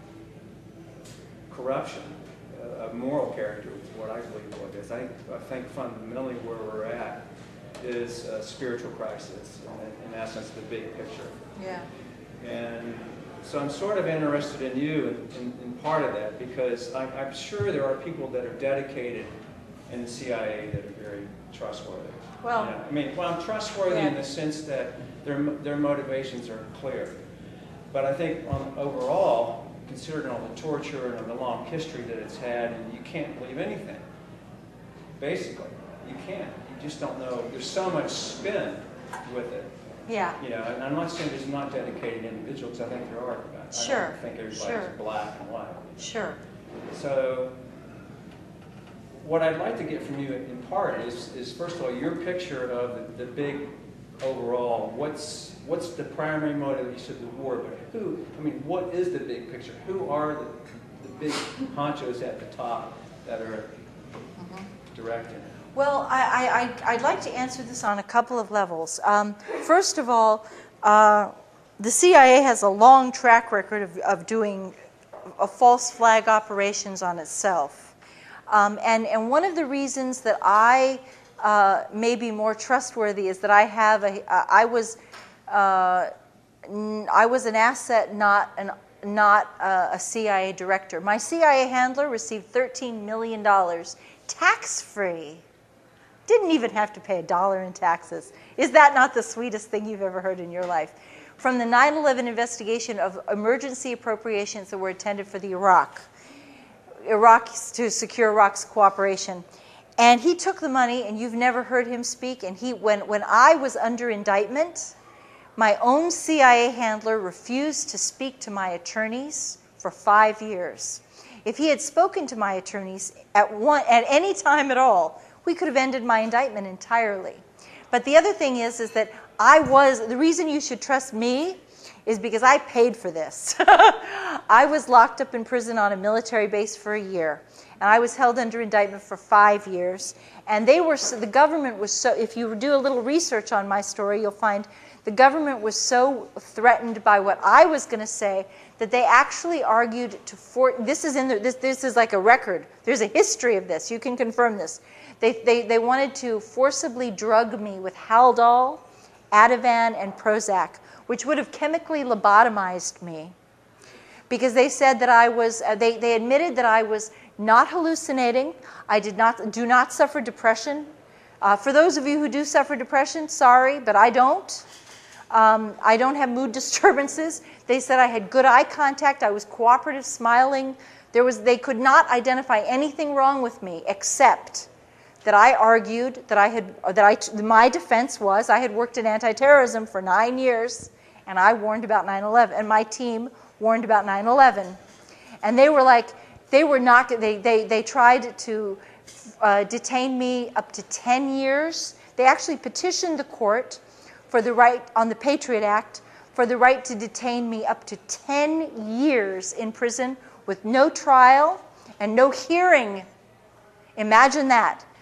corruption uh, of moral character, is what I believe what it is. I, I think fundamentally where we're at is a spiritual crisis, in, in essence, the big picture. Yeah. And so I'm sort of interested in you in, in, in part of that, because I, I'm sure there are people that are dedicated in the C I A that are very trustworthy. Well, You know, I mean, well, I'm trustworthy yeah. in the sense that their, their motivations are clear. But I think on overall, considering all the torture and the long history that it's had, and you can't believe anything. Basically, you can't. You just don't know. There's so much spin with it. Yeah. You know, and I'm not saying there's not dedicated individuals. I think there are. I Sure. don't think everybody's Sure. black and white. Sure. So what I'd like to get from you in part is, is first of all, your picture of the, the big overall, what's what's the primary motivation of the war, but who, I mean, what is the big picture? Who are the, the big honchos at the top that are Mm-hmm. directing it? Well, I, I, I'd like to answer this on a couple of levels. Um, first of all, uh, the C I A has a long track record of, of doing a false flag operations on itself. Um, and, and one of the reasons that I uh, may be more trustworthy is that I have a, uh, I was, uh, n- I was an asset, not an not a, a C I A director. My C I A handler received thirteen million dollars tax-free. Didn't even have to pay a dollar in taxes. Is that not the sweetest thing you've ever heard in your life? From the nine eleven investigation of emergency appropriations that were intended for the Iraq, Iraq to secure Iraq's cooperation. And he took the money, and you've never heard him speak. And he, when, when I was under indictment, my own C I A handler refused to speak to my attorneys for five years. If he had spoken to my attorneys at one, at any time at all, we could have ended my indictment entirely. But the other thing is, is that I was, the reason you should trust me is because I paid for this. I was locked up in prison on a military base for a year, and I was held under indictment for five years. And they were, so, the government was so, if you do a little research on my story, you'll find the government was so threatened by what I was going to say that they actually argued to, for, this is in the, this, this is like a record. There's a history of this. You can confirm this. They, they, they wanted to forcibly drug me with Haldol, Ativan, and Prozac, which would have chemically lobotomized me, because they said that I was, uh, they, they admitted that I was not hallucinating. I did not, do not suffer depression. Uh, for those of you who do suffer depression, sorry, but I don't. Um, I don't have mood disturbances. They said I had good eye contact. I was cooperative, smiling. There was, they could not identify anything wrong with me except that I argued that I had, that I, my defense was I had worked in anti-terrorism for nine years, and I warned about nine eleven, and my team warned about nine eleven. And they were like, they were not, they, they, they tried to uh, detain me up to ten years. They actually petitioned the court for the right, on the Patriot Act, for the right to detain me up to ten years in prison with no trial and no hearing. Imagine that.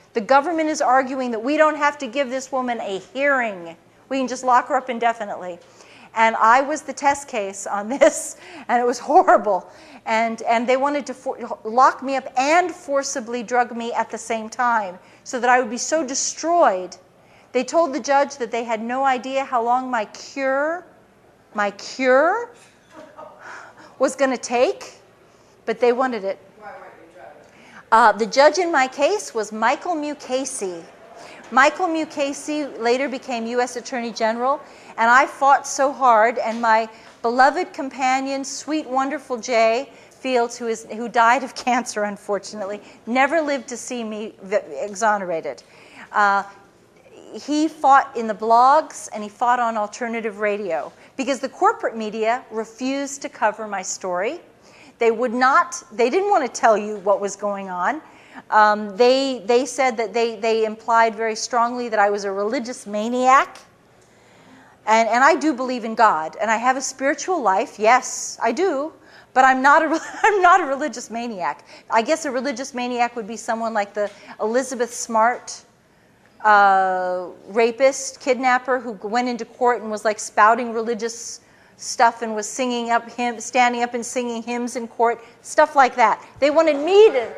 The government is arguing that we don't have to give this woman a hearing. We can just lock her up indefinitely. And I was the test case on this, and it was horrible. And, and they wanted to for- lock me up and forcibly drug me at the same time so that I would be so destroyed. They told the judge that they had no idea how long my cure, my cure was going to take, but they wanted it. Uh, the judge in my case was Michael Mukasey. Michael Mukasey later became U S Attorney General, and I fought so hard, and my beloved companion, sweet, wonderful Jay Fields, who, is, who died of cancer, unfortunately, never lived to see me exonerated. Uh, he fought in the blogs, and he fought on alternative radio, because the corporate media refused to cover my story. They would not, they didn't want to tell you what was going on. Um, they, they said that they, they implied very strongly that I was a religious maniac. And, and I do believe in God, and I have a spiritual life, yes, I do, but I'm not, a, I'm not a religious maniac. I guess a religious maniac would be someone like the Elizabeth Smart uh, rapist, kidnapper, who went into court and was like spouting religious stuff and was singing up hymn, standing up and singing hymns in court, stuff like that. They wanted me to.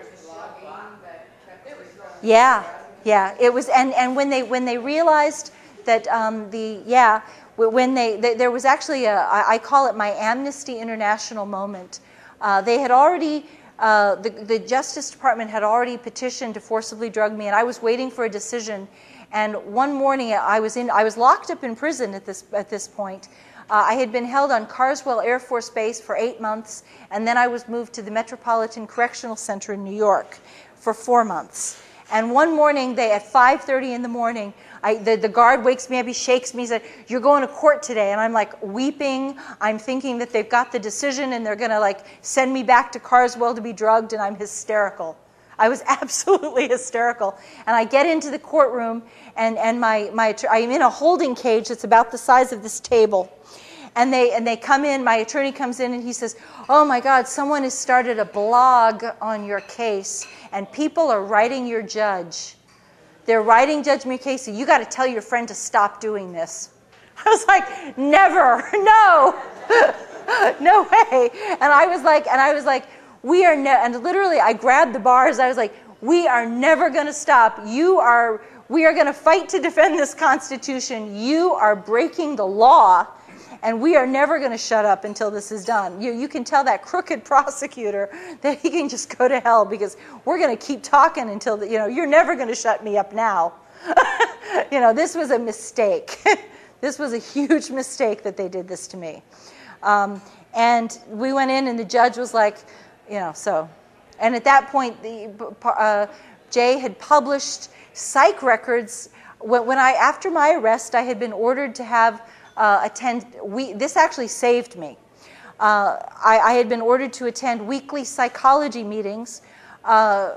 Yeah, yeah. It was, and, and when they when they realized that um, the yeah when they, they there was actually a I, I call it my Amnesty International moment. Uh, they had already uh, the the Justice Department had already petitioned to forcibly drug me, and I was waiting for a decision. And one morning I was in I was locked up in prison at this at this point. Uh, I had been held on Carswell Air Force Base for eight months, and then I was moved to the Metropolitan Correctional Center in New York for four months. And one morning, they at five thirty in the morning, I, the, the guard wakes me up, he shakes me, he said, "You're going to court today." And I'm like weeping. I'm thinking that they've got the decision and they're going to like send me back to Carswell to be drugged, and I'm hysterical. I was absolutely hysterical. And I get into the courtroom, and, and my, my I'm in a holding cage that's about the size of this table. And they and they come in, my attorney comes in and he says, "Oh my God, someone has started a blog on your case and people are writing your judge. They're writing Judge Mukasey. You got to tell your friend to stop doing this." I was like, "Never, no, no way." And I was like, and I was like, "We are," ne-, and literally I grabbed the bars. I was like, "We are never going to stop. You are, we are going to fight to defend this Constitution. You are breaking the law. And we are never going to shut up until this is done. You, you can tell that crooked prosecutor that he can just go to hell, because we're going to keep talking until, the, you know, you're never going to shut me up now." You know, this was a mistake. This was a huge mistake that they did this to me. Um, and we went in and the judge was like, you know, so. And at that point, the, uh, Jay had published psych records. When, when I, after my arrest, I had been ordered to have Uh, attend, we, this actually saved me. Uh, I, I had been ordered to attend weekly psychology meetings. Uh,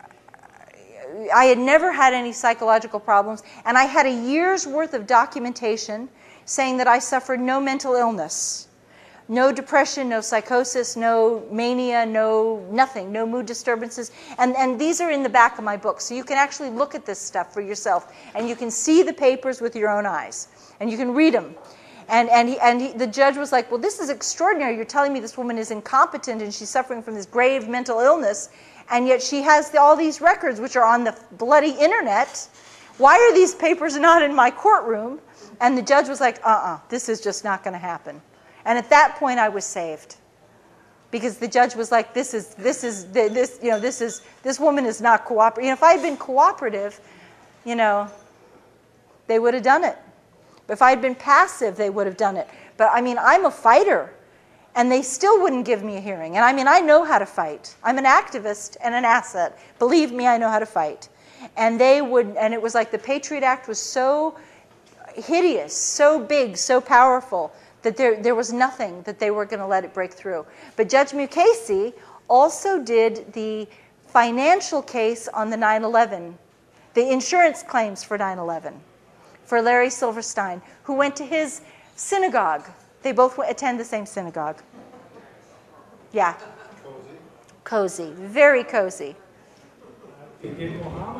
I had never had any psychological problems, and I had a year's worth of documentation saying that I suffered no mental illness, no depression, no psychosis, no mania, no nothing, no mood disturbances. And, and these are in the back of my book, so you can actually look at this stuff for yourself, and you can see the papers with your own eyes. And you can read them. And, and, he, and he, the judge was like, "Well, this is extraordinary. You're telling me this woman is incompetent and she's suffering from this grave mental illness, and yet she has the, all these records which are on the bloody internet. Why are these papers not in my courtroom?" And the judge was like, uh-uh, this is just not going to happen. And at that point, I was saved. Because the judge was like, this is, this is, this, you know, this is, this woman is not cooperative. You know, if I had been cooperative, you know, they would have done it. If I had been passive, they would have done it. But I mean, I'm a fighter, and they still wouldn't give me a hearing. And I mean, I know how to fight. I'm an activist and an asset. Believe me, I know how to fight. And they would, and it was like the Patriot Act was so hideous, so big, so powerful, that there, there was nothing that they were going to let it break through. But Judge Mukasey also did the financial case on the nine eleven, the insurance claims for nine eleven. For Larry Silverstein, who went to his synagogue. They both attend the same synagogue. Yeah. Cozy. Cozy. Very cozy. Did Muhammad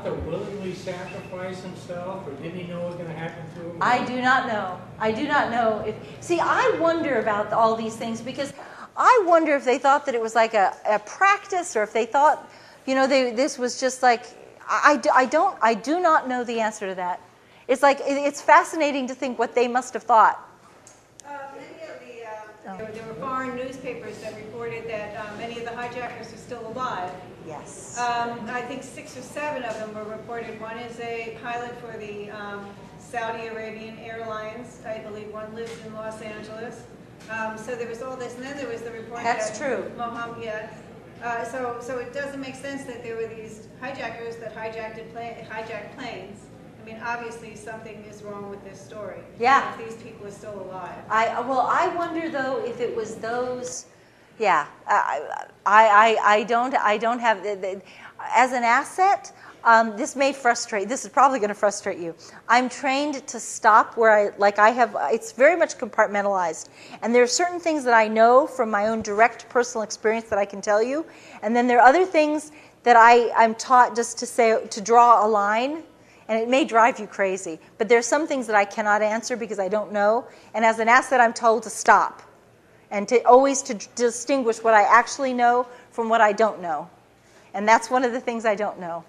to willingly sacrifice himself, or didn't he know what was going to happen to him? I do not know. I do not know if. See, I wonder about all these things because I wonder if they thought that it was like a, a practice, or if they thought, you know, they, this was just like. I, I, I don't. I do not know the answer to that. It's like it, it's fascinating to think what they must have thought. Uh, many of the, uh, there, there were foreign newspapers that reported that um, many of the hijackers are still alive. Yes. Um, I think six or seven of them were reported. One is a pilot for the um, Saudi Arabian Airlines. I believe one lives in Los Angeles. Um, so there was all this, and then there was the report That's that true. Mohammed, yeah. Uh, so, so it doesn't make sense that there were these hijackers that hijacked, pla hijacked planes. I mean, obviously something is wrong with this story. Yeah. If these people are still alive. I well, I wonder though if it was those. Yeah, I I I, I don't I don't have the, the, as an asset. Um, this may frustrate. This is probably going to frustrate you. I'm trained to stop where I like. I have. It's very much compartmentalized, and there are certain things that I know from my own direct personal experience that I can tell you, and then there are other things that I I'm taught just to say to draw a line. And it may drive you crazy, but there's some things that I cannot answer because I don't know. And as an asset, I'm told to stop and to always to distinguish what I actually know from what I don't know. And that's one of the things I don't know.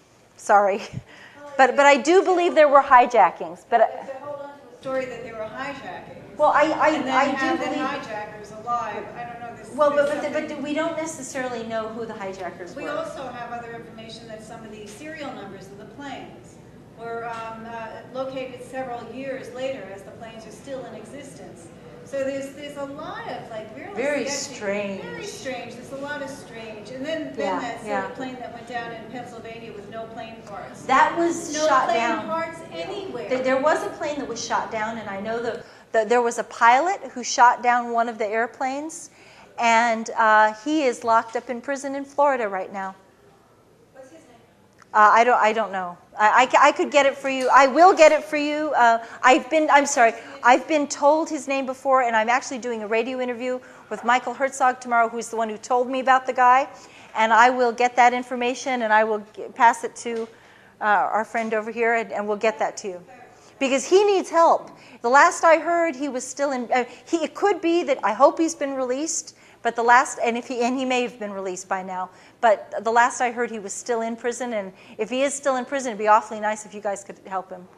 Sorry. But but I do believe there were hijackings. But To hold on to the story that there were hijacking. well, I I, and then I have do the believe. hijackers alive. I don't know. This, Well, but there's but, something- but we don't necessarily know who the hijackers we were. also have other information that some of the serial numbers of the planes were um, uh, located several years later, as the planes are still in existence. So there's there's a lot of like really Very sketchy- strange. very strange. There's a lot of strange, and then then Yeah, that yeah. sort of plane that went down in Pennsylvania with no plane parts. That was no shot plane down. parts anywhere. There, there was a plane that was shot down, and I know that the, there was a pilot who shot down one of the airplanes, and uh, he is locked up in prison in Florida right now. What's his name? Uh, I don't. I don't know. I, I, ca- I could get it for you. I will get it for you. Uh, I've been. I'm sorry. I've been told his name before, and I'm actually doing a radio interview with Michael Herzog tomorrow, who's the one who told me about the guy, and I will get that information and I will g- pass it to uh, our friend over here, and, and we'll get that to you, because he needs help. The last I heard, he was still in. Uh, he. It could be that I hope he's been released. But the last, and if he, and he may have been released by now, but the last I heard he was still in prison, and if he is still in prison, it'd be awfully nice if you guys could help him.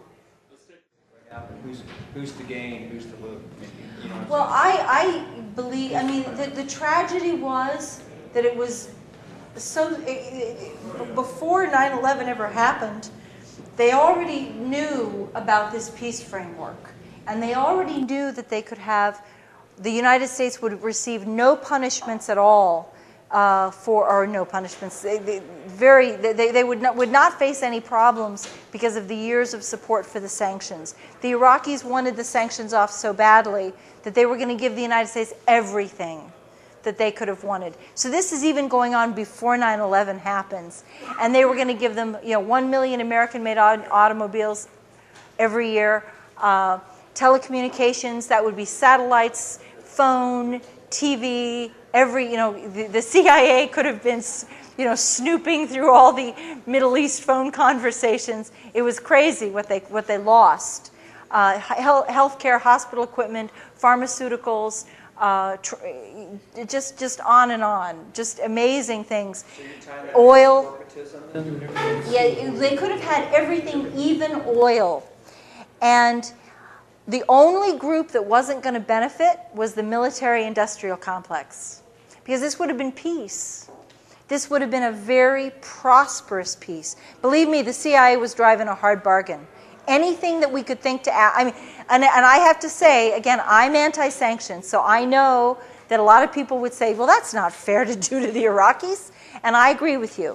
Who's, who's to gain, who's to lose? You know what I'm Well, saying? I, I believe, I mean, the, the tragedy was that it was so, it, it, before nine eleven ever happened, they already knew about this peace framework, and they already knew that they could have, the United States would receive no punishments at all uh, for, or no punishments. They, they, very, they, they would not would not face any problems because of the years of support for the sanctions. The Iraqis wanted the sanctions off so badly that they were going to give the United States everything that they could have wanted. So this is even going on before nine eleven happens, and they were going to give them, you know, one million American-made automobiles every year. Uh, telecommunications, that would be satellites, phone, T V, every, you know, the, the C I A could have been, you know, snooping through all the Middle East phone conversations. It was crazy what they what they lost. Uh, health, healthcare, hospital equipment, pharmaceuticals, uh, tr just just on and on, just amazing things. So you're tying that Oil. into corporatism? Yeah, they could have had everything, even oil. And the only group that wasn't going to benefit was the military-industrial complex, because this would have been peace. This would have been a very prosperous peace. Believe me, the C I A was driving a hard bargain. Anything that we could think to add, I mean, and, and I have to say, again, I'm anti-sanctions, so I know that a lot of people would say, well, that's not fair to do to the Iraqis, and I agree with you.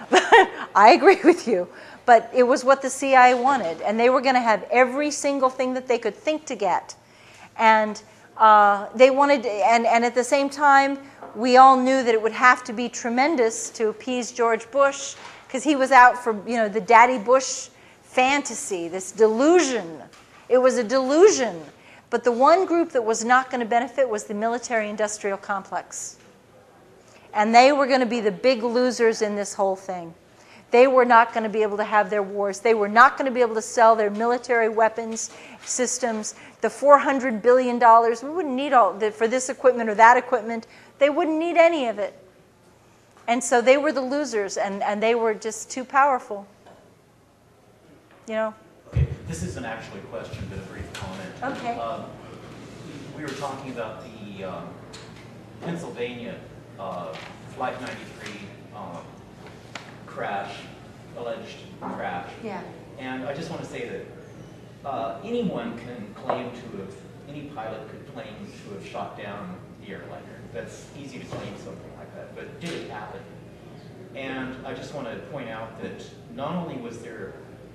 I agree with you. But it was what the C I A wanted, and they were going to have every single thing that they could think to get. And uh, they wanted, and, and at the same time, we all knew that it would have to be tremendous to appease George Bush, because he was out for, you know, the Daddy Bush fantasy, this delusion. It was a delusion. But the one group that was not going to benefit was the military-industrial complex. And they were going to be the big losers in this whole thing. They were not going to be able to have their wars. They were not going to be able to sell their military weapons systems. The four hundred billion dollars, we wouldn't need all the, for this equipment or that equipment. They wouldn't need any of it. And so they were the losers, and, and they were just too powerful. You know? Okay, this isn't actually a question, but a brief comment. Okay. Um, we were talking about the um, Pennsylvania uh, Flight ninety-three um, crash, alleged crash. Yeah. And I just want to say that uh, anyone can claim to have, any pilot could claim to have shot down the airliner. That's easy to claim something like that, but did it happen? And I just want to point out that not only was there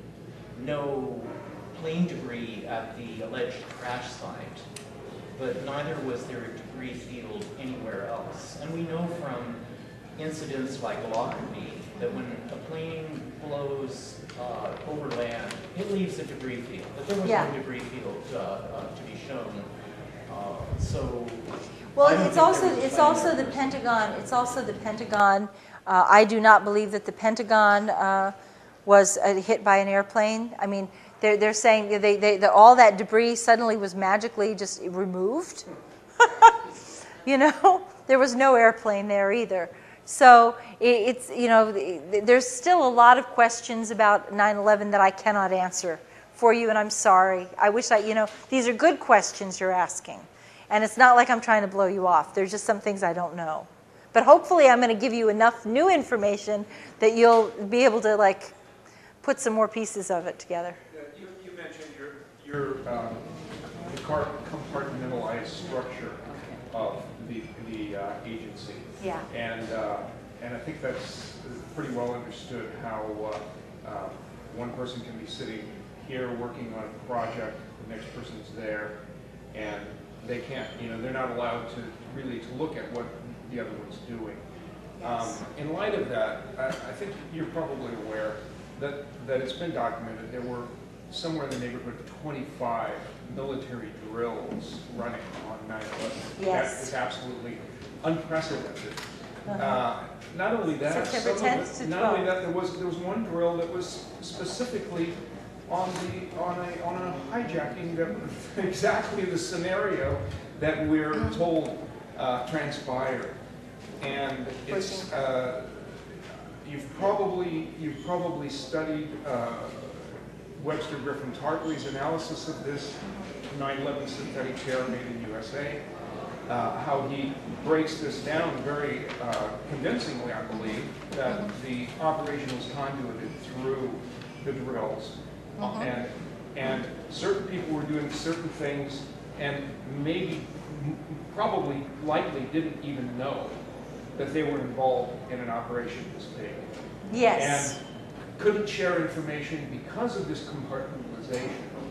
no plane debris at the alleged crash site, but neither was there a debris field anywhere else. And we know from incidents like Lockerbie that when a plane blows uh, over land, it leaves a debris field, but there was Yeah. no debris field uh, uh, to be shown. Uh, so, Well, I don't it's think also there was it's plane also the debris. Pentagon. It's also the Pentagon. Uh, I do not believe that the Pentagon uh, was uh, hit by an airplane. I mean, they're they're saying they they that all that debris suddenly was magically just removed. You know, there was no airplane there either. So it, it's you know there's still a lot of questions about nine eleven that I cannot answer for you, and I'm sorry. I wish I you know these are good questions you're asking. And it's not like I'm trying to blow you off. There's just some things I don't know. But hopefully I'm going to give you enough new information that you'll be able to like put some more pieces of it together. Yeah, you, you mentioned your, your um, the car- compartmentalized structure of the, the uh, agency. Yeah. And, uh, and I think that's pretty well understood how uh, uh, one person can be sitting here working on a project, the next person's there, and they can't, you know, they're not allowed to really to look at what the other one's doing. Yes. Um, in light of that, I, I think you're probably aware that, that it's been documented there were somewhere in the neighborhood of twenty-five military drills running on nine eleven. Yes. That is absolutely unprecedented. Uh-huh. Uh, not only that, September some of tenth it- to not only twelfth. that, there was there was one drill that was specifically on the on a on a hijacking that was exactly the scenario that we're Mm-hmm. told uh, transpired, and it's uh, you've probably you've probably studied uh, Webster Griffin Tarpley's analysis of this nine eleven synthetic terror made in U S A. Uh, how he breaks this down very uh, convincingly, I believe, that the operation was conduited through the drills, Mhm. and and certain people were doing certain things, and maybe, m- probably, likely didn't even know that they were involved in an operation this big, Yes. and couldn't share information because of this compartmentalization.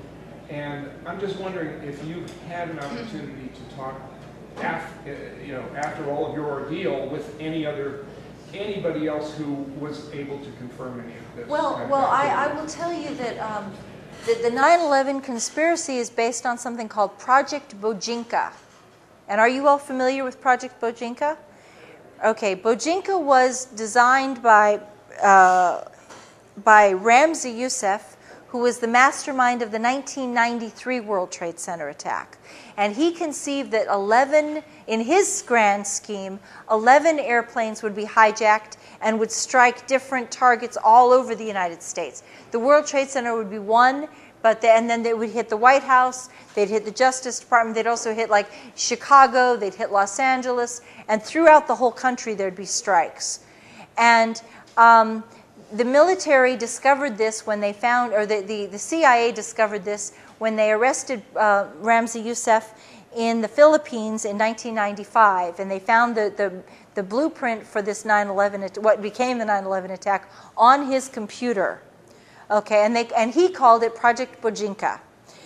And I'm just wondering if you've had an opportunity to talk, af, uh, you know, after all of your ordeal, with any other, anybody else who was able to confirm any of this. Well, kind of well, I, I activity. will tell you that um, the, the nine eleven conspiracy is based on something called Project Bojinka. And are you all familiar with Project Bojinka? Okay, Bojinka was designed by uh, by Ramzi Youssef, who was the mastermind of the nineteen ninety-three World Trade Center attack. And he conceived that eleven, in his grand scheme, eleven airplanes would be hijacked and would strike different targets all over the United States. The World Trade Center would be one, but the, and then they would hit the White House, they'd hit the Justice Department, they'd also hit like Chicago, they'd hit Los Angeles, and throughout the whole country there'd be strikes. And um, the military discovered this when they found, or the, the, the C I A discovered this when they arrested uh, Ramzi Youssef in the Philippines in nineteen ninety-five, and they found the, the, the blueprint for this nine eleven, what became the nine eleven attack, on his computer. Okay, and, they, and he called it Project Bojinka.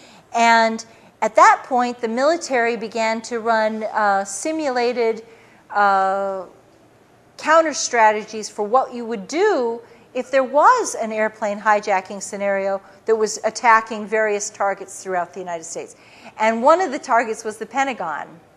And at that point, the military began to run uh, simulated uh, counter strategies for what you would do if there was an airplane hijacking scenario that was attacking various targets throughout the United States. And one of the targets was the Pentagon.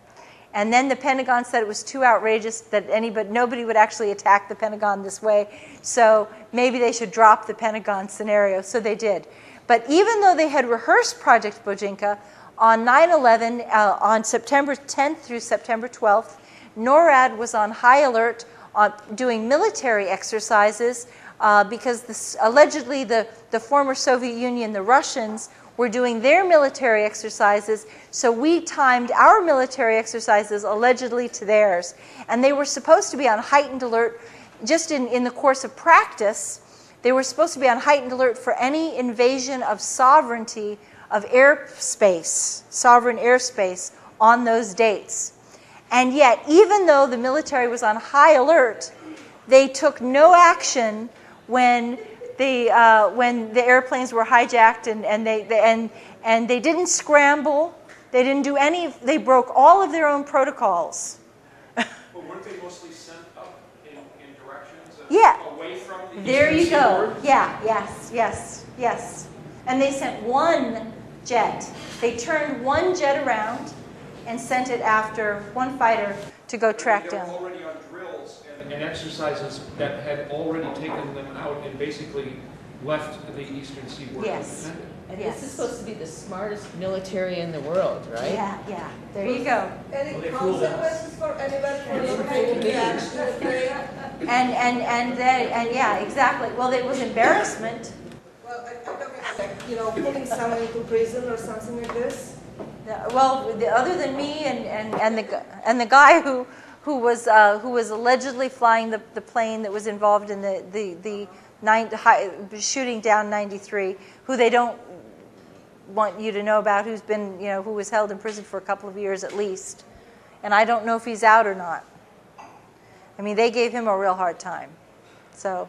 And then the Pentagon said it was too outrageous that anybody, nobody would actually attack the Pentagon this way. So maybe they should drop the Pentagon scenario. So they did. But even though they had rehearsed Project Bojinka, on nine eleven, uh, on September tenth through September twelfth, NORAD was on high alert on doing military exercises uh, because this, allegedly the, the former Soviet Union, the Russians, were doing their military exercises, so we timed our military exercises allegedly to theirs. And they were supposed to be on heightened alert just in, in the course of practice. They were supposed to be on heightened alert for any invasion of sovereignty of airspace, sovereign airspace on those dates. And yet, even though the military was on high alert, they took no action when The, uh, when the airplanes were hijacked, and, and, they, they, and, and they didn't scramble, they didn't do any, they broke all of their own protocols. But weren't they mostly sent up in, in directions of, Yeah. away from the There eastern you go. seaboard? Yeah, yes, yes, yes. And they sent one jet. They turned one jet around and sent it after one fighter to go track They were down. already on drills and, and exercises that had already taken them out and basically left the eastern seaboard Yes. undefended. And Yes. this is supposed to be the smartest military in the world, right? Yeah, yeah. There you go. Any consequences for anybody for not taking the action that they? And and and they, and yeah, exactly. Well, it was embarrassment. Well, I, I'm talking about like, you know, putting someone into prison or something like this. Uh, Well, the, other than me and, and, and the gu- and the guy who who was uh, who was allegedly flying the, the plane that was involved in the the the nine, high, shooting down ninety-three, who they don't want you to know about, who's been you know who was held in prison for a couple of years at least, and I don't know if he's out or not. I mean, they gave him a real hard time, so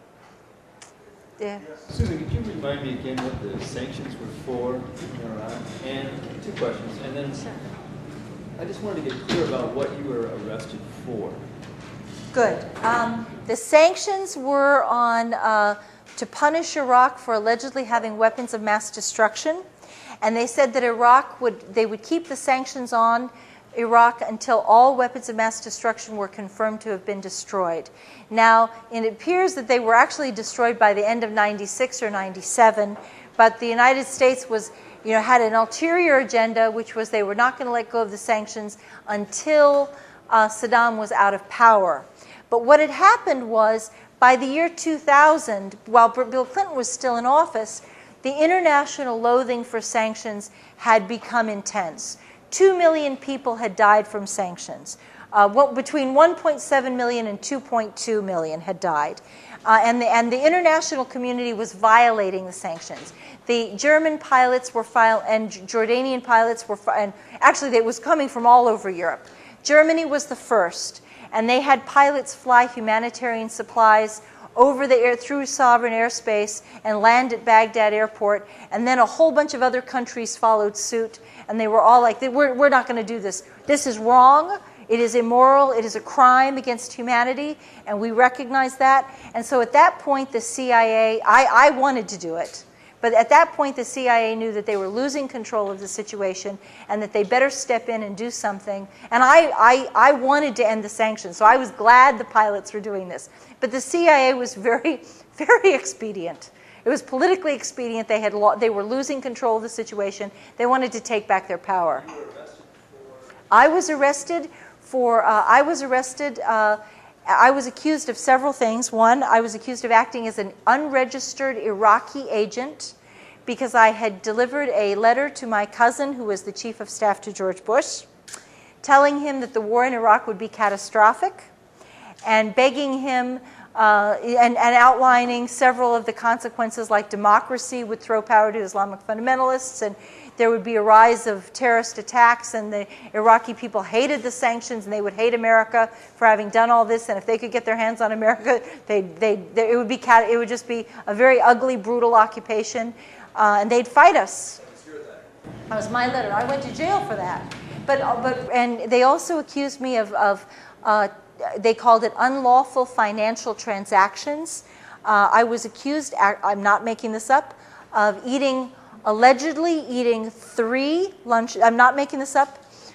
yeah. Susan, could you remind me again what the sanctions were for in Iraq? And two questions. And then I just wanted to get clear about what you were arrested for. Good. Um, the sanctions were on uh, to punish Iraq for allegedly having weapons of mass destruction, and they said that Iraq would they would keep the sanctions on Iraq until all weapons of mass destruction were confirmed to have been destroyed. Now, it appears that they were actually destroyed by the end of ninety-six or ninety-seven, but the United States was, you know, had an ulterior agenda, which was they were not going to let go of the sanctions until uh, Saddam was out of power. But what had happened was, by the year two thousand, while Bill Clinton was still in office, the international loathing for sanctions had become intense. Two million people had died from sanctions. Uh, what, between one point seven million and two point two million had died. Uh, and, the, and the international community was violating the sanctions. The German pilots were file and Jordanian pilots were, fi- and actually it was coming from all over Europe. Germany was the first, and they had pilots fly humanitarian supplies over the air, through sovereign airspace and land at Baghdad airport, and then a whole bunch of other countries followed suit, and they were all like, we're, we're not going to do this. This is wrong. It is immoral. It is a crime against humanity, and we recognize that. And so at that point, the C I A, I, I wanted to do it, but at that point, the C I A knew that they were losing control of the situation and that they better step in and do something. And I, I, I wanted to end the sanctions, so I was glad the pilots were doing this. But the C I A was very, very expedient. It was politically expedient. They had lo- they were losing control of the situation. They wanted to take back their power. I was arrested for. Uh, I was arrested. Uh, I was accused of several things. One, I was accused of acting as an unregistered Iraqi agent because I had delivered a letter to my cousin, who was the chief of staff to George Bush, telling him that the war in Iraq would be catastrophic, and begging him uh, and, and outlining several of the consequences, like democracy would throw power to Islamic fundamentalists, and there would be a rise of terrorist attacks, and the Iraqi people hated the sanctions, and they would hate America for having done all this, and if they could get their hands on America, they, they, they, it, would be, it would just be a very ugly, brutal occupation, uh, and they'd fight us. That was my letter. I went to jail for that. But, but and they also accused me of, of uh, they called it unlawful financial transactions. Uh, I was accused, I'm not making this up, of eating, allegedly eating three lunch, I'm not making this up,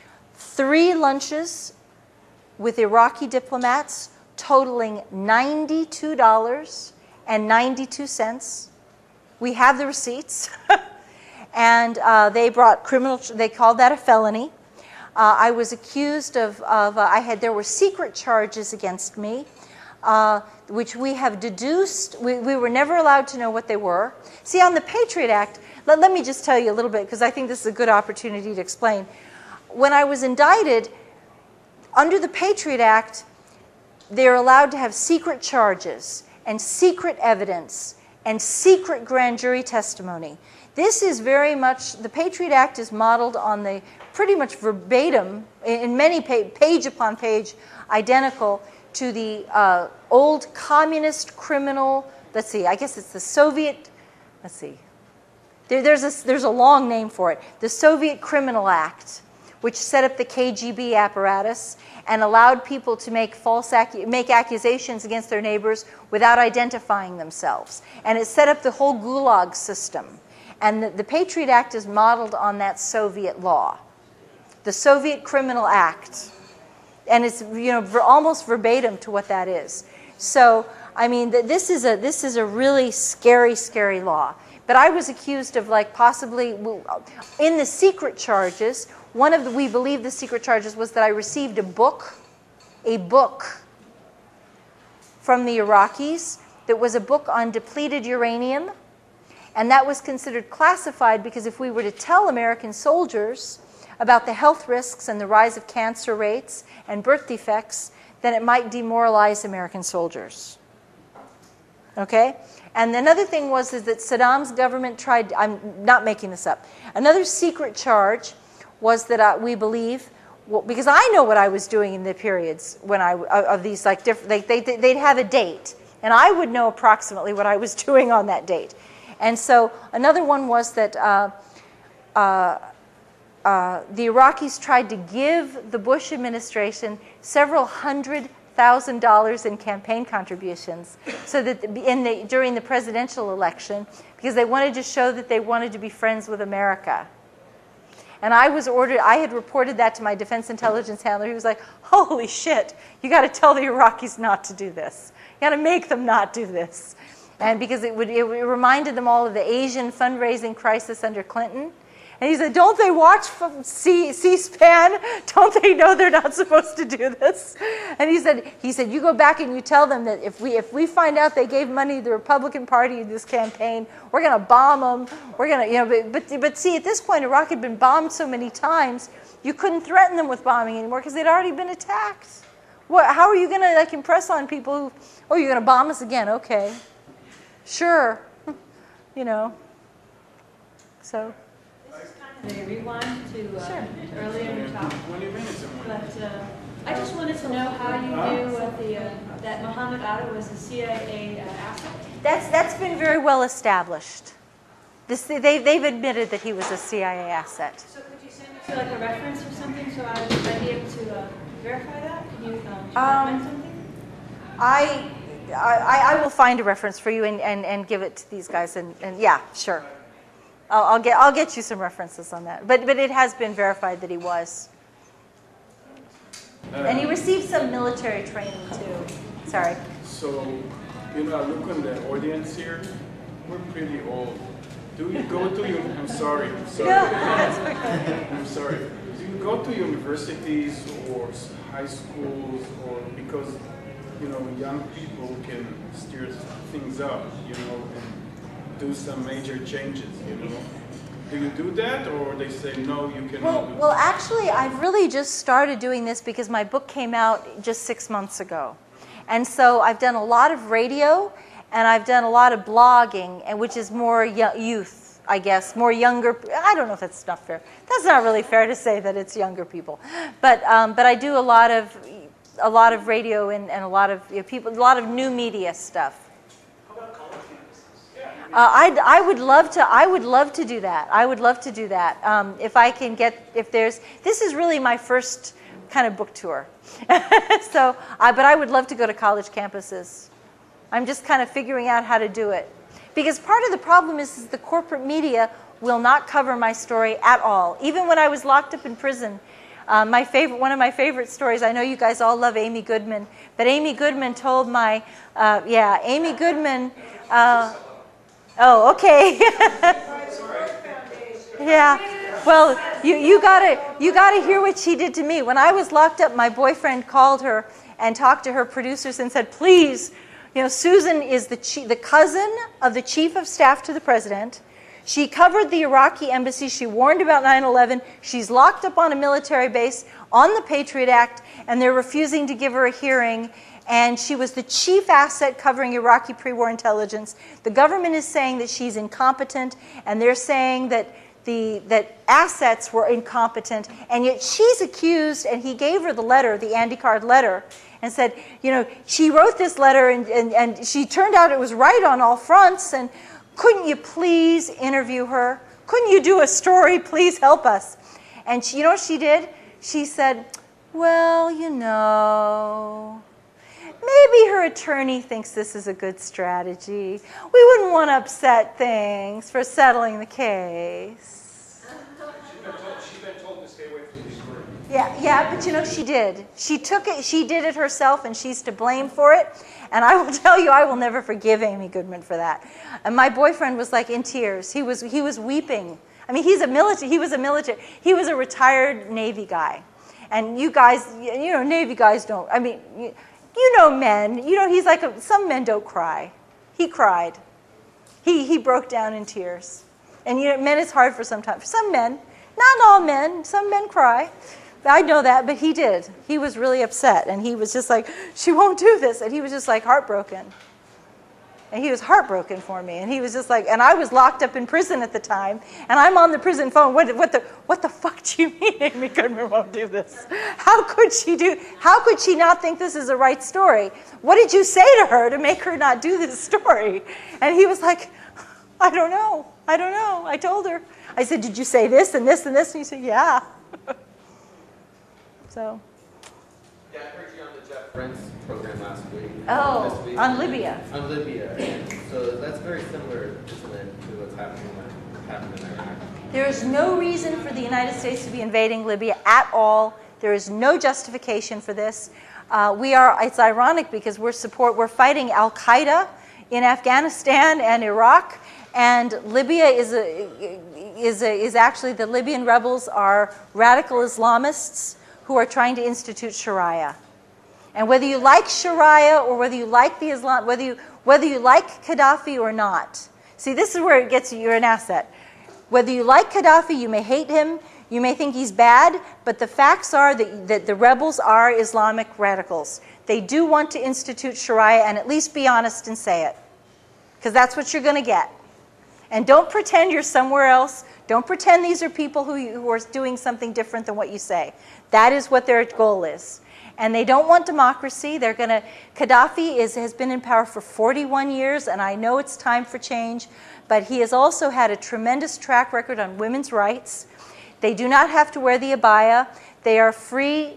three lunches with Iraqi diplomats totaling ninety-two dollars and ninety-two cents. We have the receipts. And uh, they brought criminal, they called that a felony. Uh, I was accused of, of uh, I had, there were secret charges against me, uh, which we have deduced, we, we were never allowed to know what they were. See, on the Patriot Act, let, let me just tell you a little bit, because I think this is a good opportunity to explain. When I was indicted, under the Patriot Act, they're allowed to have secret charges and secret evidence and secret grand jury testimony. This is very much, the Patriot Act is modeled on the pretty much verbatim, in many pa page upon page, identical to the uh, old communist criminal, let's see, I guess it's the Soviet, let's see, there, there's, a, there's a long name for it, the Soviet Criminal Act, which set up the K G B apparatus and allowed people to make false accu make accusations against their neighbors without identifying themselves. And it set up the whole Gulag system. And the, the Patriot Act is modeled on that Soviet law, the Soviet Criminal Act. And it's, you know, ver almost verbatim to what that is. So, I mean, th this is a this is a really scary, scary law. But I was accused of, like, possibly in the secret charges. One of the, we believe the secret charges was that I received a book, a book from the Iraqis that was a book on depleted uranium. And that was considered classified because if we were to tell American soldiers about the health risks and the rise of cancer rates and birth defects, then it might demoralize American soldiers. Okay? And another thing was is that Saddam's government tried, I'm not making this up, another secret charge was that uh, we believe, well, because I know what I was doing in the periods when I, of these, like, different, they, they, they'd have a date, and I would know approximately what I was doing on that date. And so another one was that uh, uh, uh, the Iraqis tried to give the Bush administration several hundred thousand dollars in campaign contributions so that in the, during the presidential election, because they wanted to show that they wanted to be friends with America. And I was ordered, I had reported that to my defense intelligence handler. He was like, holy shit, you got to tell the Iraqis not to do this. You got to make them not do this. And because it, would, it reminded them all of the Asian fundraising crisis under Clinton. And he said, don't they watch C-SPAN? Don't they know they're not supposed to do this? And he said, he said, you go back and you tell them that if we, if we find out they gave money to the Republican Party in this campaign, we're going to bomb them. We're going to, you know, but, but, but see, at this point, Iraq had been bombed so many times, you couldn't threaten them with bombing anymore because they'd already been attacked. What, how are you going to, like, impress on people who, oh, you're going to bomb us again? Okay. Sure. You know. So. May I rewind to uh, Sure. earlier in your talk? But uh, I just wanted to know how you knew uh, the, uh, that Muhammad Atta was a C I A uh, asset. That's, that's been very well established. This, they, they've admitted that he was a C I A asset. So could you send me to like a reference or something so I would I'd be able to uh, verify that? Can you um, recommend something? I, I, I will find a reference for you and, and, and give it to these guys. And, and yeah, sure. I'll, I'll get I'll get you some references on that. But but it has been verified that he was. Uh, And he received some military training too. Sorry. So, you know, I look on the audience here. We're pretty old. Do you go to your? I'm sorry. I'm sorry. No, that's okay. I'm sorry. Do you go to universities or high schools, or because you know young people can steer things up, you know, and do some major changes, you know? Do you do that, or they say no, you cannot Well, do well, that? actually, I've really just started doing this because my book came out just six months ago. And so I've done a lot of radio, and I've done a lot of blogging, and which is more youth, I guess, more younger. I don't know if that's not fair. That's not really fair to say that it's younger people. But, um, but I do a lot of, a lot of radio and, and a lot of you know, people, a lot of new media stuff. Uh, I'd, I would love to. I would love to do that. I would love to do that. Um, if I can get, if there's, this is really my first kind of book tour. so, I, but I would love to go to college campuses. I'm just kind of figuring out how to do it, because part of the problem is, is the corporate media will not cover my story at all. Even when I was locked up in prison, Uh, my favorite, one of my favorite stories, I know you guys all love Amy Goodman, but Amy Goodman told my, uh, yeah, Amy Goodman, uh, oh, okay. Yeah, well, you, you gotta, you gotta hear what she did to me. When I was locked up, my boyfriend called her and talked to her producers and said, please, you know, Susan is the, chief, the cousin of the chief of staff to the president. She covered the Iraqi embassy. She warned about nine eleven. She's locked up on a military base on the Patriot Act, and they're refusing to give her a hearing. And she was the chief asset covering Iraqi pre-war intelligence. The government is saying that she's incompetent, and they're saying that the that assets were incompetent, and yet she's accused, and he gave her the letter, the Andy Card letter, and said, you know, she wrote this letter, and, and, and she turned out it was right on all fronts, and couldn't you please interview her? Couldn't you do a story? Please help us. And she, you know what she did? She said, well, you know, maybe her attorney thinks this is a good strategy. We wouldn't want to upset things for settling the case. She's been told, she's been told to stay away from this story. Yeah, yeah, but you know, she did. She took it, she did it herself, and she's to blame for it. And I will tell you, I will never forgive Amy Goodman for that. And my boyfriend was like in tears. He was, he was weeping. I mean, he's a military, he was a military, he was a retired Navy guy. And you guys, you know, Navy guys don't, I mean, you, you know men, you know, he's like, a, some men don't cry. He cried. He, he broke down in tears. And you know, men is hard for some time. For some men, not all men, some men cry. I know that, but he did. He was really upset, and he was just like, she won't do this. And he was just like heartbroken. And he was heartbroken for me. And he was just like, and I was locked up in prison at the time, and I'm on the prison phone. What, what, the, what the fuck do you mean Amy Goodman won't do this? How could she do, how could she not think this is a right story? What did you say to her to make her not do this story? And he was like, I don't know. I don't know. I told her. I said, did you say this and this and this? And he said, yeah. So. Yeah, I heard you on the Jeff Brent's program last week. Oh, this week. on Libya. On Libya. And so that's very similar, isn't it, to what's happening in, happening in Iraq? There is no reason for the United States to be invading Libya at all. There is no justification for this. Uh, we are. It's ironic because we're support. We're fighting Al Qaeda in Afghanistan and Iraq, and Libya is a, is a, is actually the Libyan rebels are radical Islamists who are trying to institute Sharia. And whether you like Sharia or whether you like the Islam, whether you whether you like Gaddafi or not, see, this is where it gets you. You're an asset. Whether you like Gaddafi, you may hate him, you may think he's bad, but the facts are that, that the rebels are Islamic radicals. They do want to institute Sharia, and at least be honest and say it, because that's what you're going to get. And don't pretend you're somewhere else. Don't pretend these are people who, who are doing something different than what you say. That is what their goal is. And they don't want democracy. They're going to, Gaddafi is, has been in power for forty-one years, and I know it's time for change, but he has also had a tremendous track record on women's rights. They do not have to wear the abaya. They are free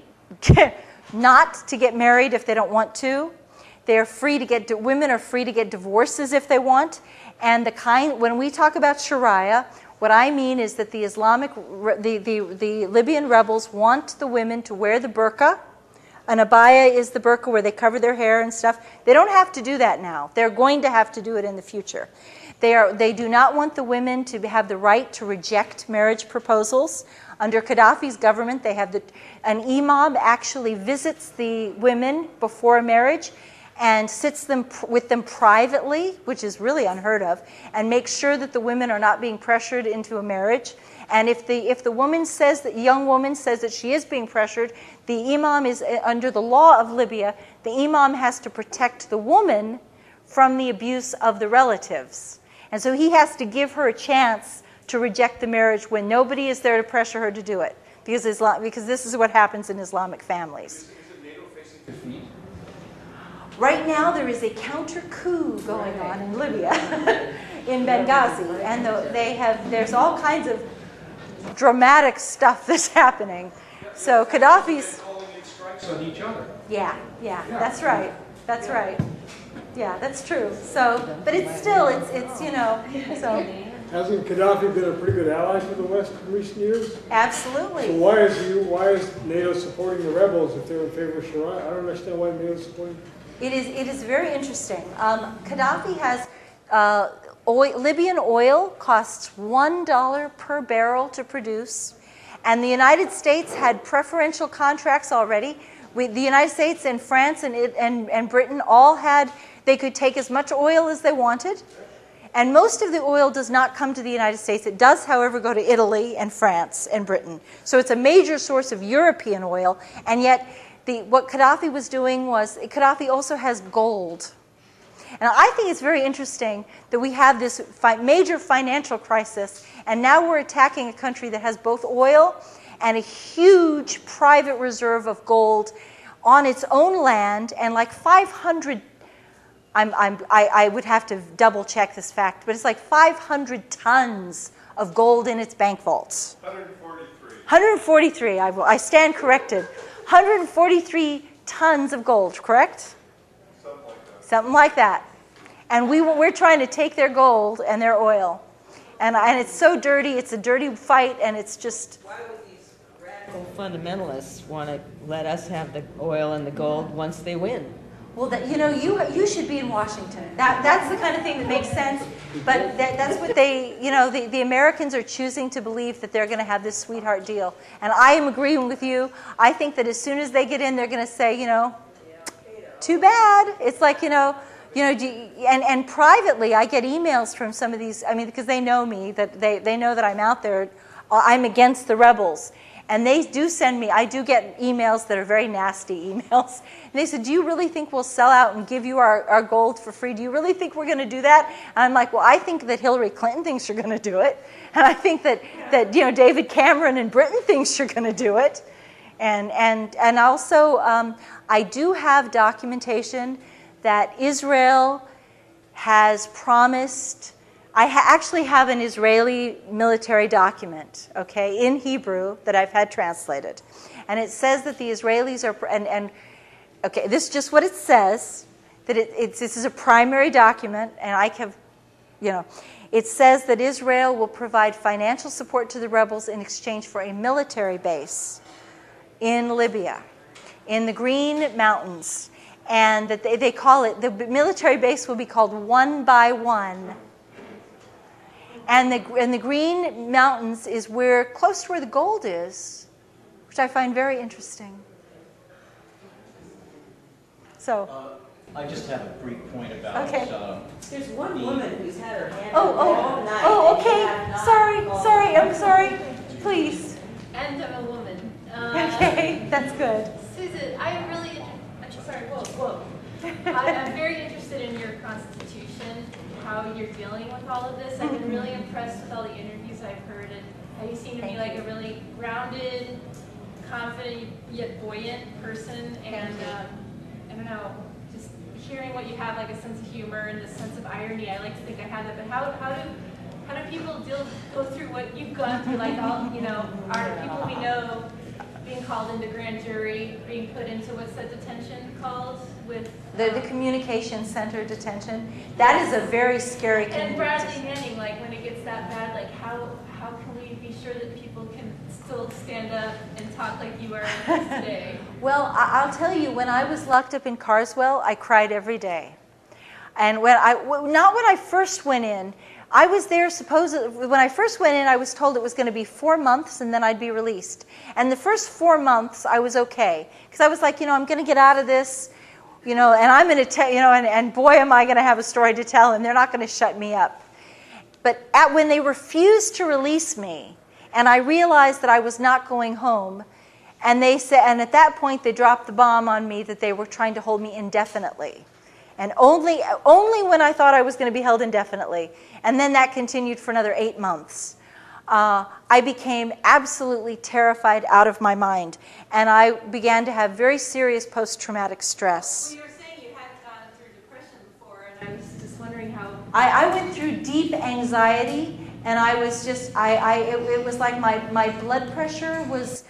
not to get married if they don't want to. They are free to get, women are free to get divorces if they want. And the kind, when we talk about Sharia, what I mean is that the Islamic, the, the, the Libyan rebels want the women to wear the burqa. An abaya is the burqa where they cover their hair and stuff. They don't have to do that now. They're going to have to do it in the future. They, are, they do not want the women to have the right to reject marriage proposals. Under Gaddafi's government, they have the, an imam actually visits the women before a marriage and sits them with them privately, which is really unheard of, and makes sure that the women are not being pressured into a marriage. And if the if the woman says that young woman says that she is being pressured, the imam is under the law of Libya. The imam has to protect the woman from the abuse of the relatives, and so he has to give her a chance to reject the marriage when nobody is there to pressure her to do it, because Islam, because this is what happens in Islamic families. Is, is it NATO facing defeat? Right now, there is a counter coup going on in Libya, in Benghazi, and the, they have. There's all kinds of dramatic stuff that's happening. So Gaddafi's. Calling in strikes on each other. Yeah, yeah, that's right. That's right. Yeah, that's true. So, but it's still, it's, it's you know, so. Hasn't Gaddafi been a pretty good ally for the West in recent years? Absolutely. So why is you why is NATO supporting the rebels if they're in favor of Sharia? I don't understand why NATO is supporting. It is it is very interesting. Um, Gaddafi has uh, oil, Libyan oil costs one dollar per barrel to produce, and the United States had preferential contracts already. We, the United States and France and, it, and and Britain all had, they could take as much oil as they wanted. And most of the oil does not come to the United States. It does, however, go to Italy and France and Britain. So it's a major source of European oil. And yet, the, what Gaddafi was doing was, Gaddafi also has gold. And I think it's very interesting that we have this fi- major financial crisis, and now we're attacking a country that has both oil and a huge private reserve of gold on its own land, and like five hundred I'm, I'm, I, I would have to double check this fact, but it's like five hundred tons of gold in its bank vaults. one hundred forty-three. one hundred forty-three, I, will, I stand corrected. one hundred forty-three tons of gold, correct? Something like that. Something like that. And we, we're trying to take their gold and their oil. And, and it's so dirty, it's a dirty fight, and it's just... Why would these radical fundamentalists want to let us have the oil and the gold once they win? Well, that, you know, you you should be in Washington. That that's the kind of thing that makes sense. But that, that's what they, you know, the, the Americans are choosing to believe that they're going to have this sweetheart deal. And I am agreeing with you. I think that as soon as they get in, they're going to say, you know, too bad. It's like, you know, you know, do you, and and privately, I get emails from some of these. I mean, because they know me, that they they know that I'm out there. I'm against the rebels. And they do send me, I do get emails that are very nasty emails. And they said, do you really think we'll sell out and give you our, our gold for free? Do you really think we're going to do that? And I'm like, well, I think that Hillary Clinton thinks you're going to do it. And I think that, that you know, David Cameron in Britain thinks you're going to do it. And, and, and also, um, I do have documentation that Israel has promised. I ha- actually have an Israeli military document, okay, in Hebrew that I've had translated. And it says that the Israelis are, and, and okay, this is just what it says, that it, it's, this is a primary document, and I have, you know, it says that Israel will provide financial support to the rebels in exchange for a military base in Libya, in the Green Mountains. And that they, they call it, the military base will be called One by One. And the, and the Green Mountains is where, close to where the gold is, which I find very interesting. So. Uh, I just have a brief point about. Okay. Uh, There's one the, woman who's had her hand Oh, up oh, all night. oh, and you okay. have not Sorry, called sorry, her. I'm sorry. Please. And I'm a woman. Uh, Okay, that's good. Susan, I am really, I'm sorry, whoa, whoa. I, I'm very interested in your constitution, how you're dealing with all of this. I've been really impressed with all the interviews I've heard, and how you seem to be like a really grounded, confident, yet buoyant person. And um, I don't know, just hearing what you have, like a sense of humor and this sense of irony. I like to think I have that, but how how do how do people deal go through what you've gone through? Like all, you know, are people we know being called into grand jury, being put into what's that detention called with The, the communication center detention, that is a very scary and community. Bradley Manning, like when it gets that bad, like how how can we be sure that people can still stand up and talk like you are today? Well, I- I'll tell you, when I was locked up in Carswell, I cried every day. And when I, not when I first went in, I was there supposedly, when I first went in, I was told it was going to be four months and then I'd be released. And the first four months, I was okay. Because I was like, you know, I'm going to get out of this, you know, and I'm going to tell, you know, and, and boy, am I going to have a story to tell, and they're not going to shut me up. But at, when they refused to release me, and I realized that I was not going home, and they said, and at that point, they dropped the bomb on me that they were trying to hold me indefinitely. And only, only when I thought I was going to be held indefinitely. And then that continued for another eight months. Uh, I became absolutely terrified out of my mind. And I began to have very serious post-traumatic stress. Well, you were saying you hadn't gone through depression before, and I was just wondering how... I, I went through deep anxiety, and I was just, I, I it, it was like my, my blood pressure was,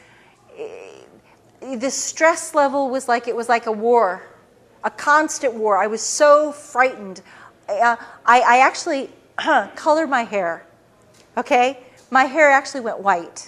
the stress level was like, it was like a war. A constant war. I was so frightened. Uh, I, I actually colored my hair. okay, my hair actually went white.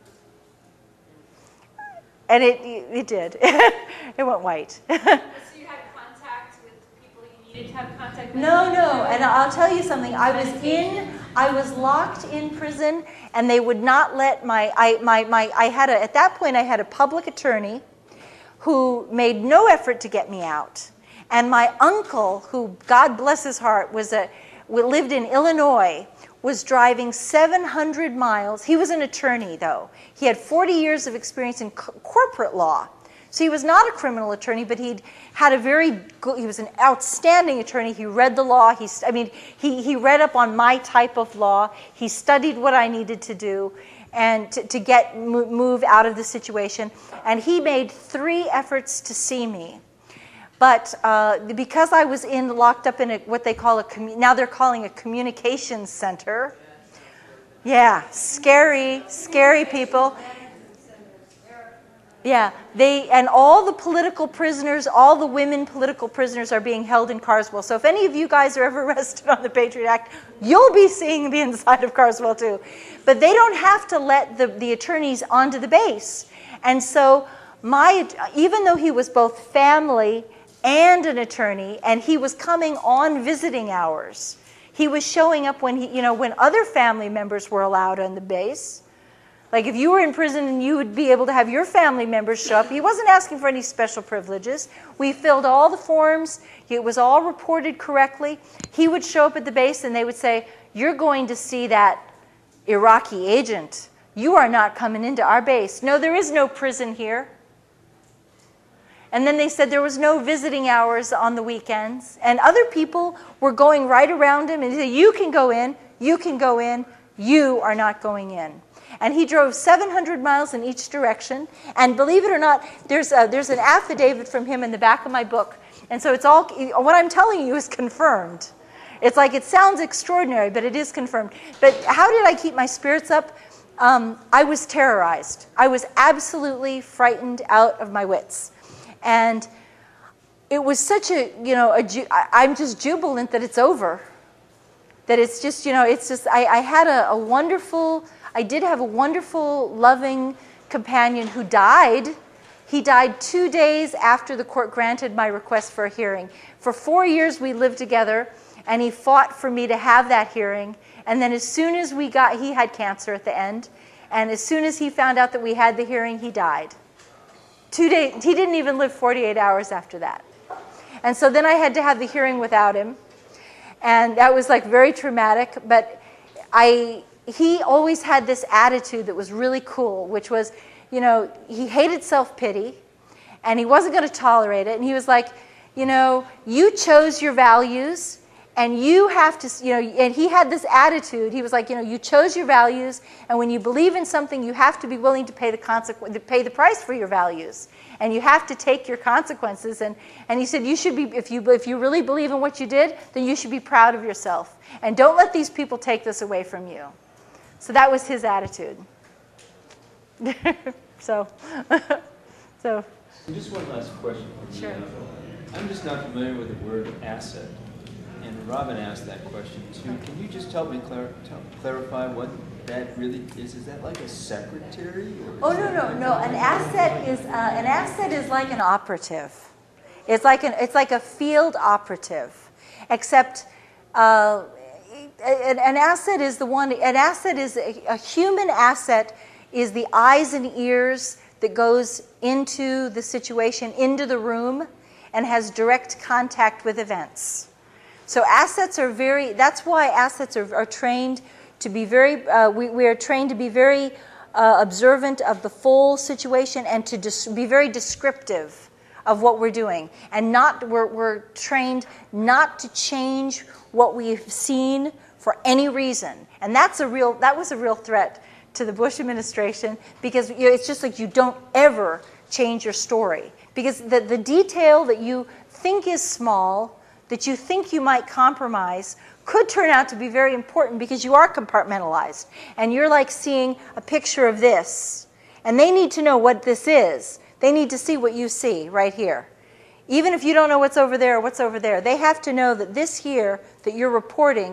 And it, it did. It went white. So you had contact with people you needed to have contact with? No, no, and I'll tell you something. I was in, I was locked in prison, and they would not let my, I, my, my, I had a, at that point I had a public attorney who made no effort to get me out. And my uncle, who, God bless his heart, was a, lived in Illinois, was driving seven hundred miles. He was an attorney, though. He had forty years of experience in co corporate law. So he was not a criminal attorney, but he'd had a very good, he was an outstanding attorney. He read the law. He, I mean, he, he read up on my type of law. He studied what I needed to do and to, to get, move out of the situation. And he made three efforts to see me. But uh, because I was in locked up in a, what they call a, now they're calling a communications center. Yeah, scary, scary people. Yeah, they, and all the political prisoners, all the women political prisoners are being held in Carswell. So if any of you guys are ever arrested on the Patriot Act, you'll be seeing the inside of Carswell too. But they don't have to let the, the attorneys onto the base. And so my, even though he was both family and an attorney, and he was coming on visiting hours, he was showing up when he, you know, when other family members were allowed on the base. Like if you were in prison and you would be able to have your family members show up. He wasn't asking for any special privileges. We filled all the forms. It was all reported correctly. He would show up at the base and they would say, "You're going to see that Iraqi agent. You are not coming into our base." No, there is no prison here. And then they said there was no visiting hours on the weekends. And other people were going right around him and he said, "You can go in, you can go in, you are not going in." And he drove seven hundred miles in each direction. And believe it or not, there's, a, there's an affidavit from him in the back of my book. And so it's all, what I'm telling you is confirmed. It's like, it sounds extraordinary, but it is confirmed. But how did I keep my spirits up? Um, I was terrorized. I was absolutely frightened out of my wits. And it was such a, you know, a, I'm just jubilant that it's over. That it's just, you know, it's just, I, I had a, a wonderful, I did have a wonderful, loving companion who died. He died two days after the court granted my request for a hearing. For four years we lived together, and he fought for me to have that hearing. And then as soon as we got, he had cancer at the end, and as soon as he found out that we had the hearing, he died. Two days, he didn't even live forty-eight hours after that. And so then I had to have the hearing without him. And that was like very traumatic, but I, he always had this attitude that was really cool, which was, you know, he hated self-pity, and he wasn't going to tolerate it. And he was like, you know, you chose your values, and you have to, you know, and he had this attitude. He was like, you know, you chose your values, and when you believe in something, you have to be willing to pay the consequence, to pay the price for your values, and you have to take your consequences. And and he said, you should be, if you if you really believe in what you did, then you should be proud of yourself, and don't let these people take this away from you. So that was his attitude. so, so. Just one last question. Sure. I'm just not familiar with the word asset. And Robin asked that question too. Can you just help me clar tell, clarify what that really is? Is that like a secretary? Or oh no no no! An asset is uh, an asset is like an operative. It's like an it's like a field operative, except uh, an, an asset is the one. An asset is a, a human asset is the eyes and ears that goes into the situation, into the room, and has direct contact with events. So assets are very, that's why assets are, are trained to be very, uh, we, we are trained to be very uh, observant of the full situation and to dis be very descriptive of what we're doing. And not, we're, we're trained not to change what we've seen for any reason. And that's a real, that was a real threat to the Bush administration, because you know, it's just like you don't ever change your story. Because the, the detail that you think is small, that you think you might compromise, could turn out to be very important, because you are compartmentalized. And you're like seeing a picture of this. And they need to know what this is. They need to see what you see right here. Even if you don't know what's over there or what's over there, they have to know that this here that you're reporting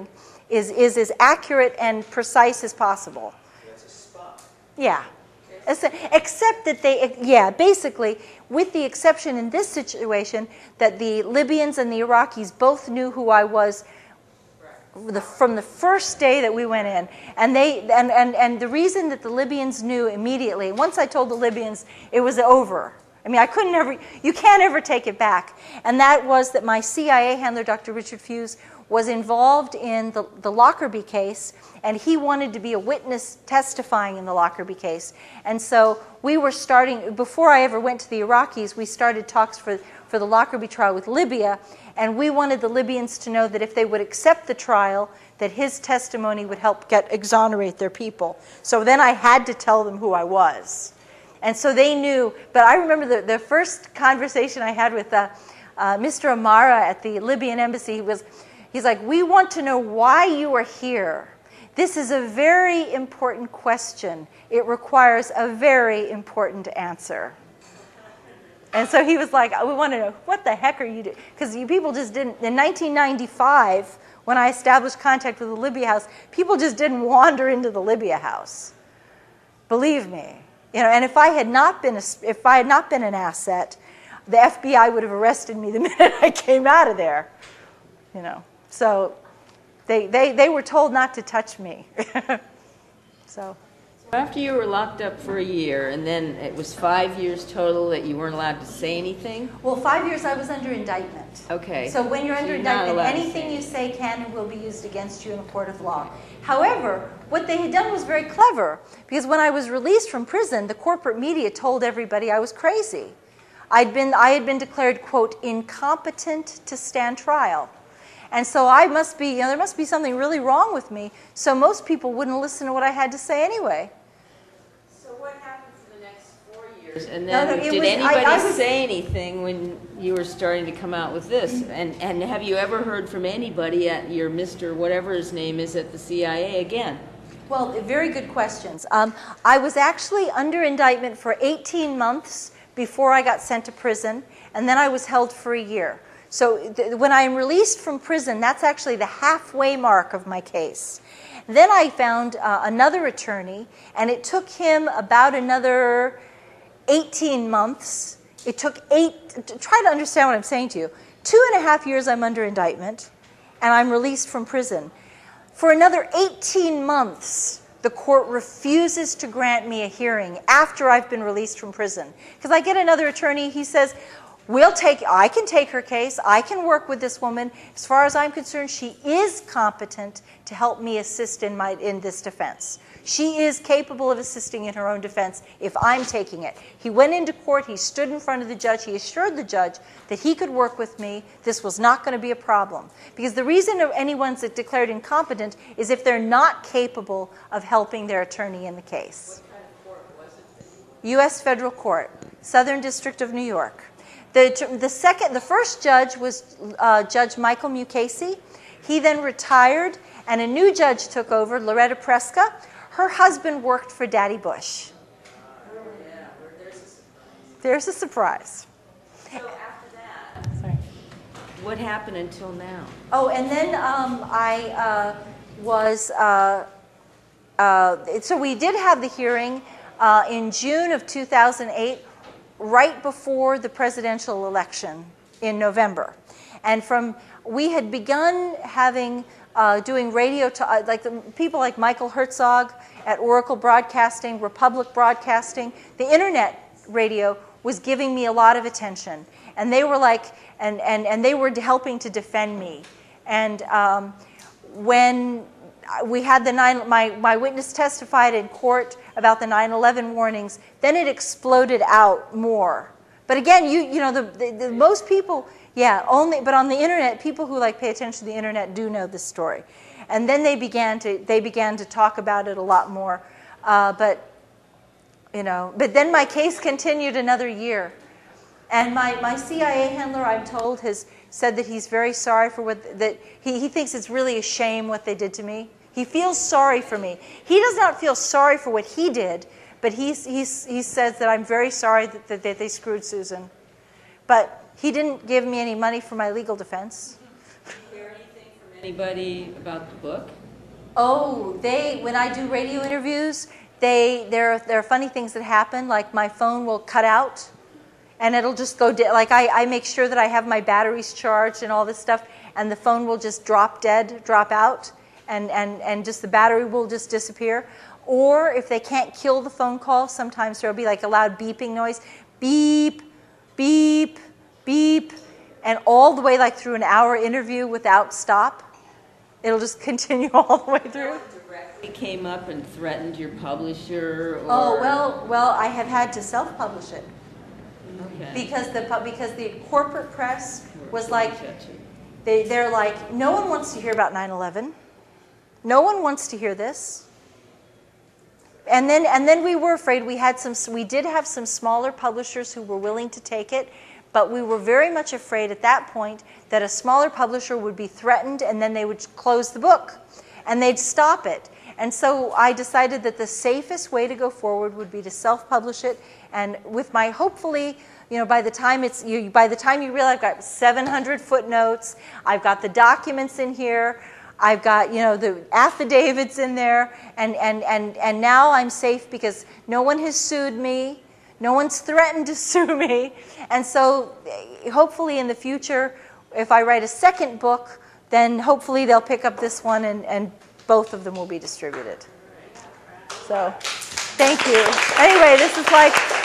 is, is as accurate and precise as possible. That's a spot. Yeah. Except that they, yeah, basically, with the exception in this situation that the Libyans and the Iraqis both knew who I was the, from the first day that we went in. And, they, and, and, and the reason that the Libyans knew immediately, once I told the Libyans, it was over. I mean, I couldn't ever, you can't ever take it back. And that was that my C I A handler, Doctor Richard Fuse, was involved in the, the Lockerbie case, and he wanted to be a witness testifying in the Lockerbie case. And so we were starting, before I ever went to the Iraqis, we started talks for, for the Lockerbie trial with Libya, and we wanted the Libyans to know that if they would accept the trial, that his testimony would help get exonerate their people. So then I had to tell them who I was. And so they knew, but I remember the, the first conversation I had with uh, uh, Mister Amara at the Libyan embassy. He was, he's like, we want to know why you are here. This is a very important question. It requires a very important answer. And so he was like, we want to know, what the heck are you doing? Because you people just didn't, in nineteen ninety-five, when I established contact with the Libya House, people just didn't wander into the Libya House. Believe me. You know, and if I had not been a, if I had not been an asset, the F B I would have arrested me the minute I came out of there. You know, so they they they were told not to touch me. So. After you were locked up for a year, and then it was five years total that you weren't allowed to say anything? Well, five years I was under indictment. Okay. So when you're So under you're not indictment, allowed to anything say you say can and will be used against you in a court of law. However, what they had done was very clever, because when I was released from prison, the corporate media told everybody I was crazy. I'd been, I had been declared, quote, incompetent to stand trial. And so I must be, you know, there must be something really wrong with me, so most people wouldn't listen to what I had to say anyway. What happened for the next four years? And No, then no, it did was- anybody I- I was- say anything when you were starting to come out with this? And and have you ever heard from anybody at your Mister whatever his name is at the C I A again? Well, very good questions. Um, I was actually under indictment for eighteen months before I got sent to prison, and then I was held for a year. So th- when I am released from prison, that's actually the halfway mark of my case. Then I found uh, another attorney, and it took him about another eighteen months. It took eight, to try to understand what I'm saying to you. Two and a half years I'm under indictment, and I'm released from prison. For another eighteen months, the court refuses to grant me a hearing after I've been released from prison. Because I get another attorney, he says, We'll take, I can take her case. I can work with this woman. As far as I'm concerned, she is competent to help me assist in, my, in this defense. She is capable of assisting in her own defense if I'm taking it. He went into court. He stood in front of the judge. He assured the judge that he could work with me. This was not going to be a problem. Because the reason of anyone's declared incompetent is if they're not capable of helping their attorney in the case. What kind of court was it? U S Federal Court, Southern District of New York. The, the, second, the first judge was uh, Judge Michael Mukasey. He then retired, and a new judge took over, Loretta Preska. Her husband worked for Daddy Bush. Oh, yeah, there's a surprise. There's a surprise. So after that, Sorry. What happened until now? Oh, and then um, I uh, was, uh, uh, so we did have the hearing uh, in June of two thousand eight, right before the presidential election in November. And from, we had begun having, uh, doing radio, to, like the people like Michael Herzog at Oracle Broadcasting, Republic Broadcasting, the internet radio was giving me a lot of attention. And they were like, and, and, and they were helping to defend me. And um, when we had the nine, my, my witness testified in court about the nine eleven warnings, then it exploded out more. But again, you you know, the, the, the most people, yeah, only, but on the internet, people who like pay attention to the internet do know this story. And then they began to, they began to talk about it a lot more. Uh, but, you know, but then my case continued another year. And my, my C I A handler, I'm told, has said that he's very sorry for what, that he, he thinks it's really a shame what they did to me. He feels sorry for me. He does not feel sorry for what he did, but he's, he's, he says that I'm very sorry that, that, that they screwed Susan. But he didn't give me any money for my legal defense. Did you hear anything from anybody about the book? Oh, they, when I do radio interviews, they, there, there are funny things that happen, like my phone will cut out, and it'll just go, de- like I, I make sure that I have my batteries charged and all this stuff, and the phone will just drop dead, drop out, and, and, and just the battery will just disappear. Or if they can't kill the phone call, sometimes there'll be like a loud beeping noise, beep, beep, beep, and all the way like through an hour interview without stop. It'll just continue all the way through. Directly came up and threatened your publisher, or? Oh, well, well, I have had to self-publish it. Okay. Because the, pu- because the corporate press was like, they, they're like, no one wants to hear about nine eleven. No one wants to hear this. And then, and then we were afraid. We had some, we did have some smaller publishers who were willing to take it, but we were very much afraid at that point that a smaller publisher would be threatened and then they would close the book and they'd stop it. And so I decided that the safest way to go forward would be to self-publish it, and with my, hopefully, you know, by the time it's, you, by the time you realize I've got seven hundred footnotes, I've got the documents in here, I've got, you know, the affidavits in there, and, and, and, and now I'm safe because no one has sued me, no one's threatened to sue me, and so hopefully in the future, if I write a second book, then hopefully they'll pick up this one and, and both of them will be distributed. So, thank you. Anyway, this is like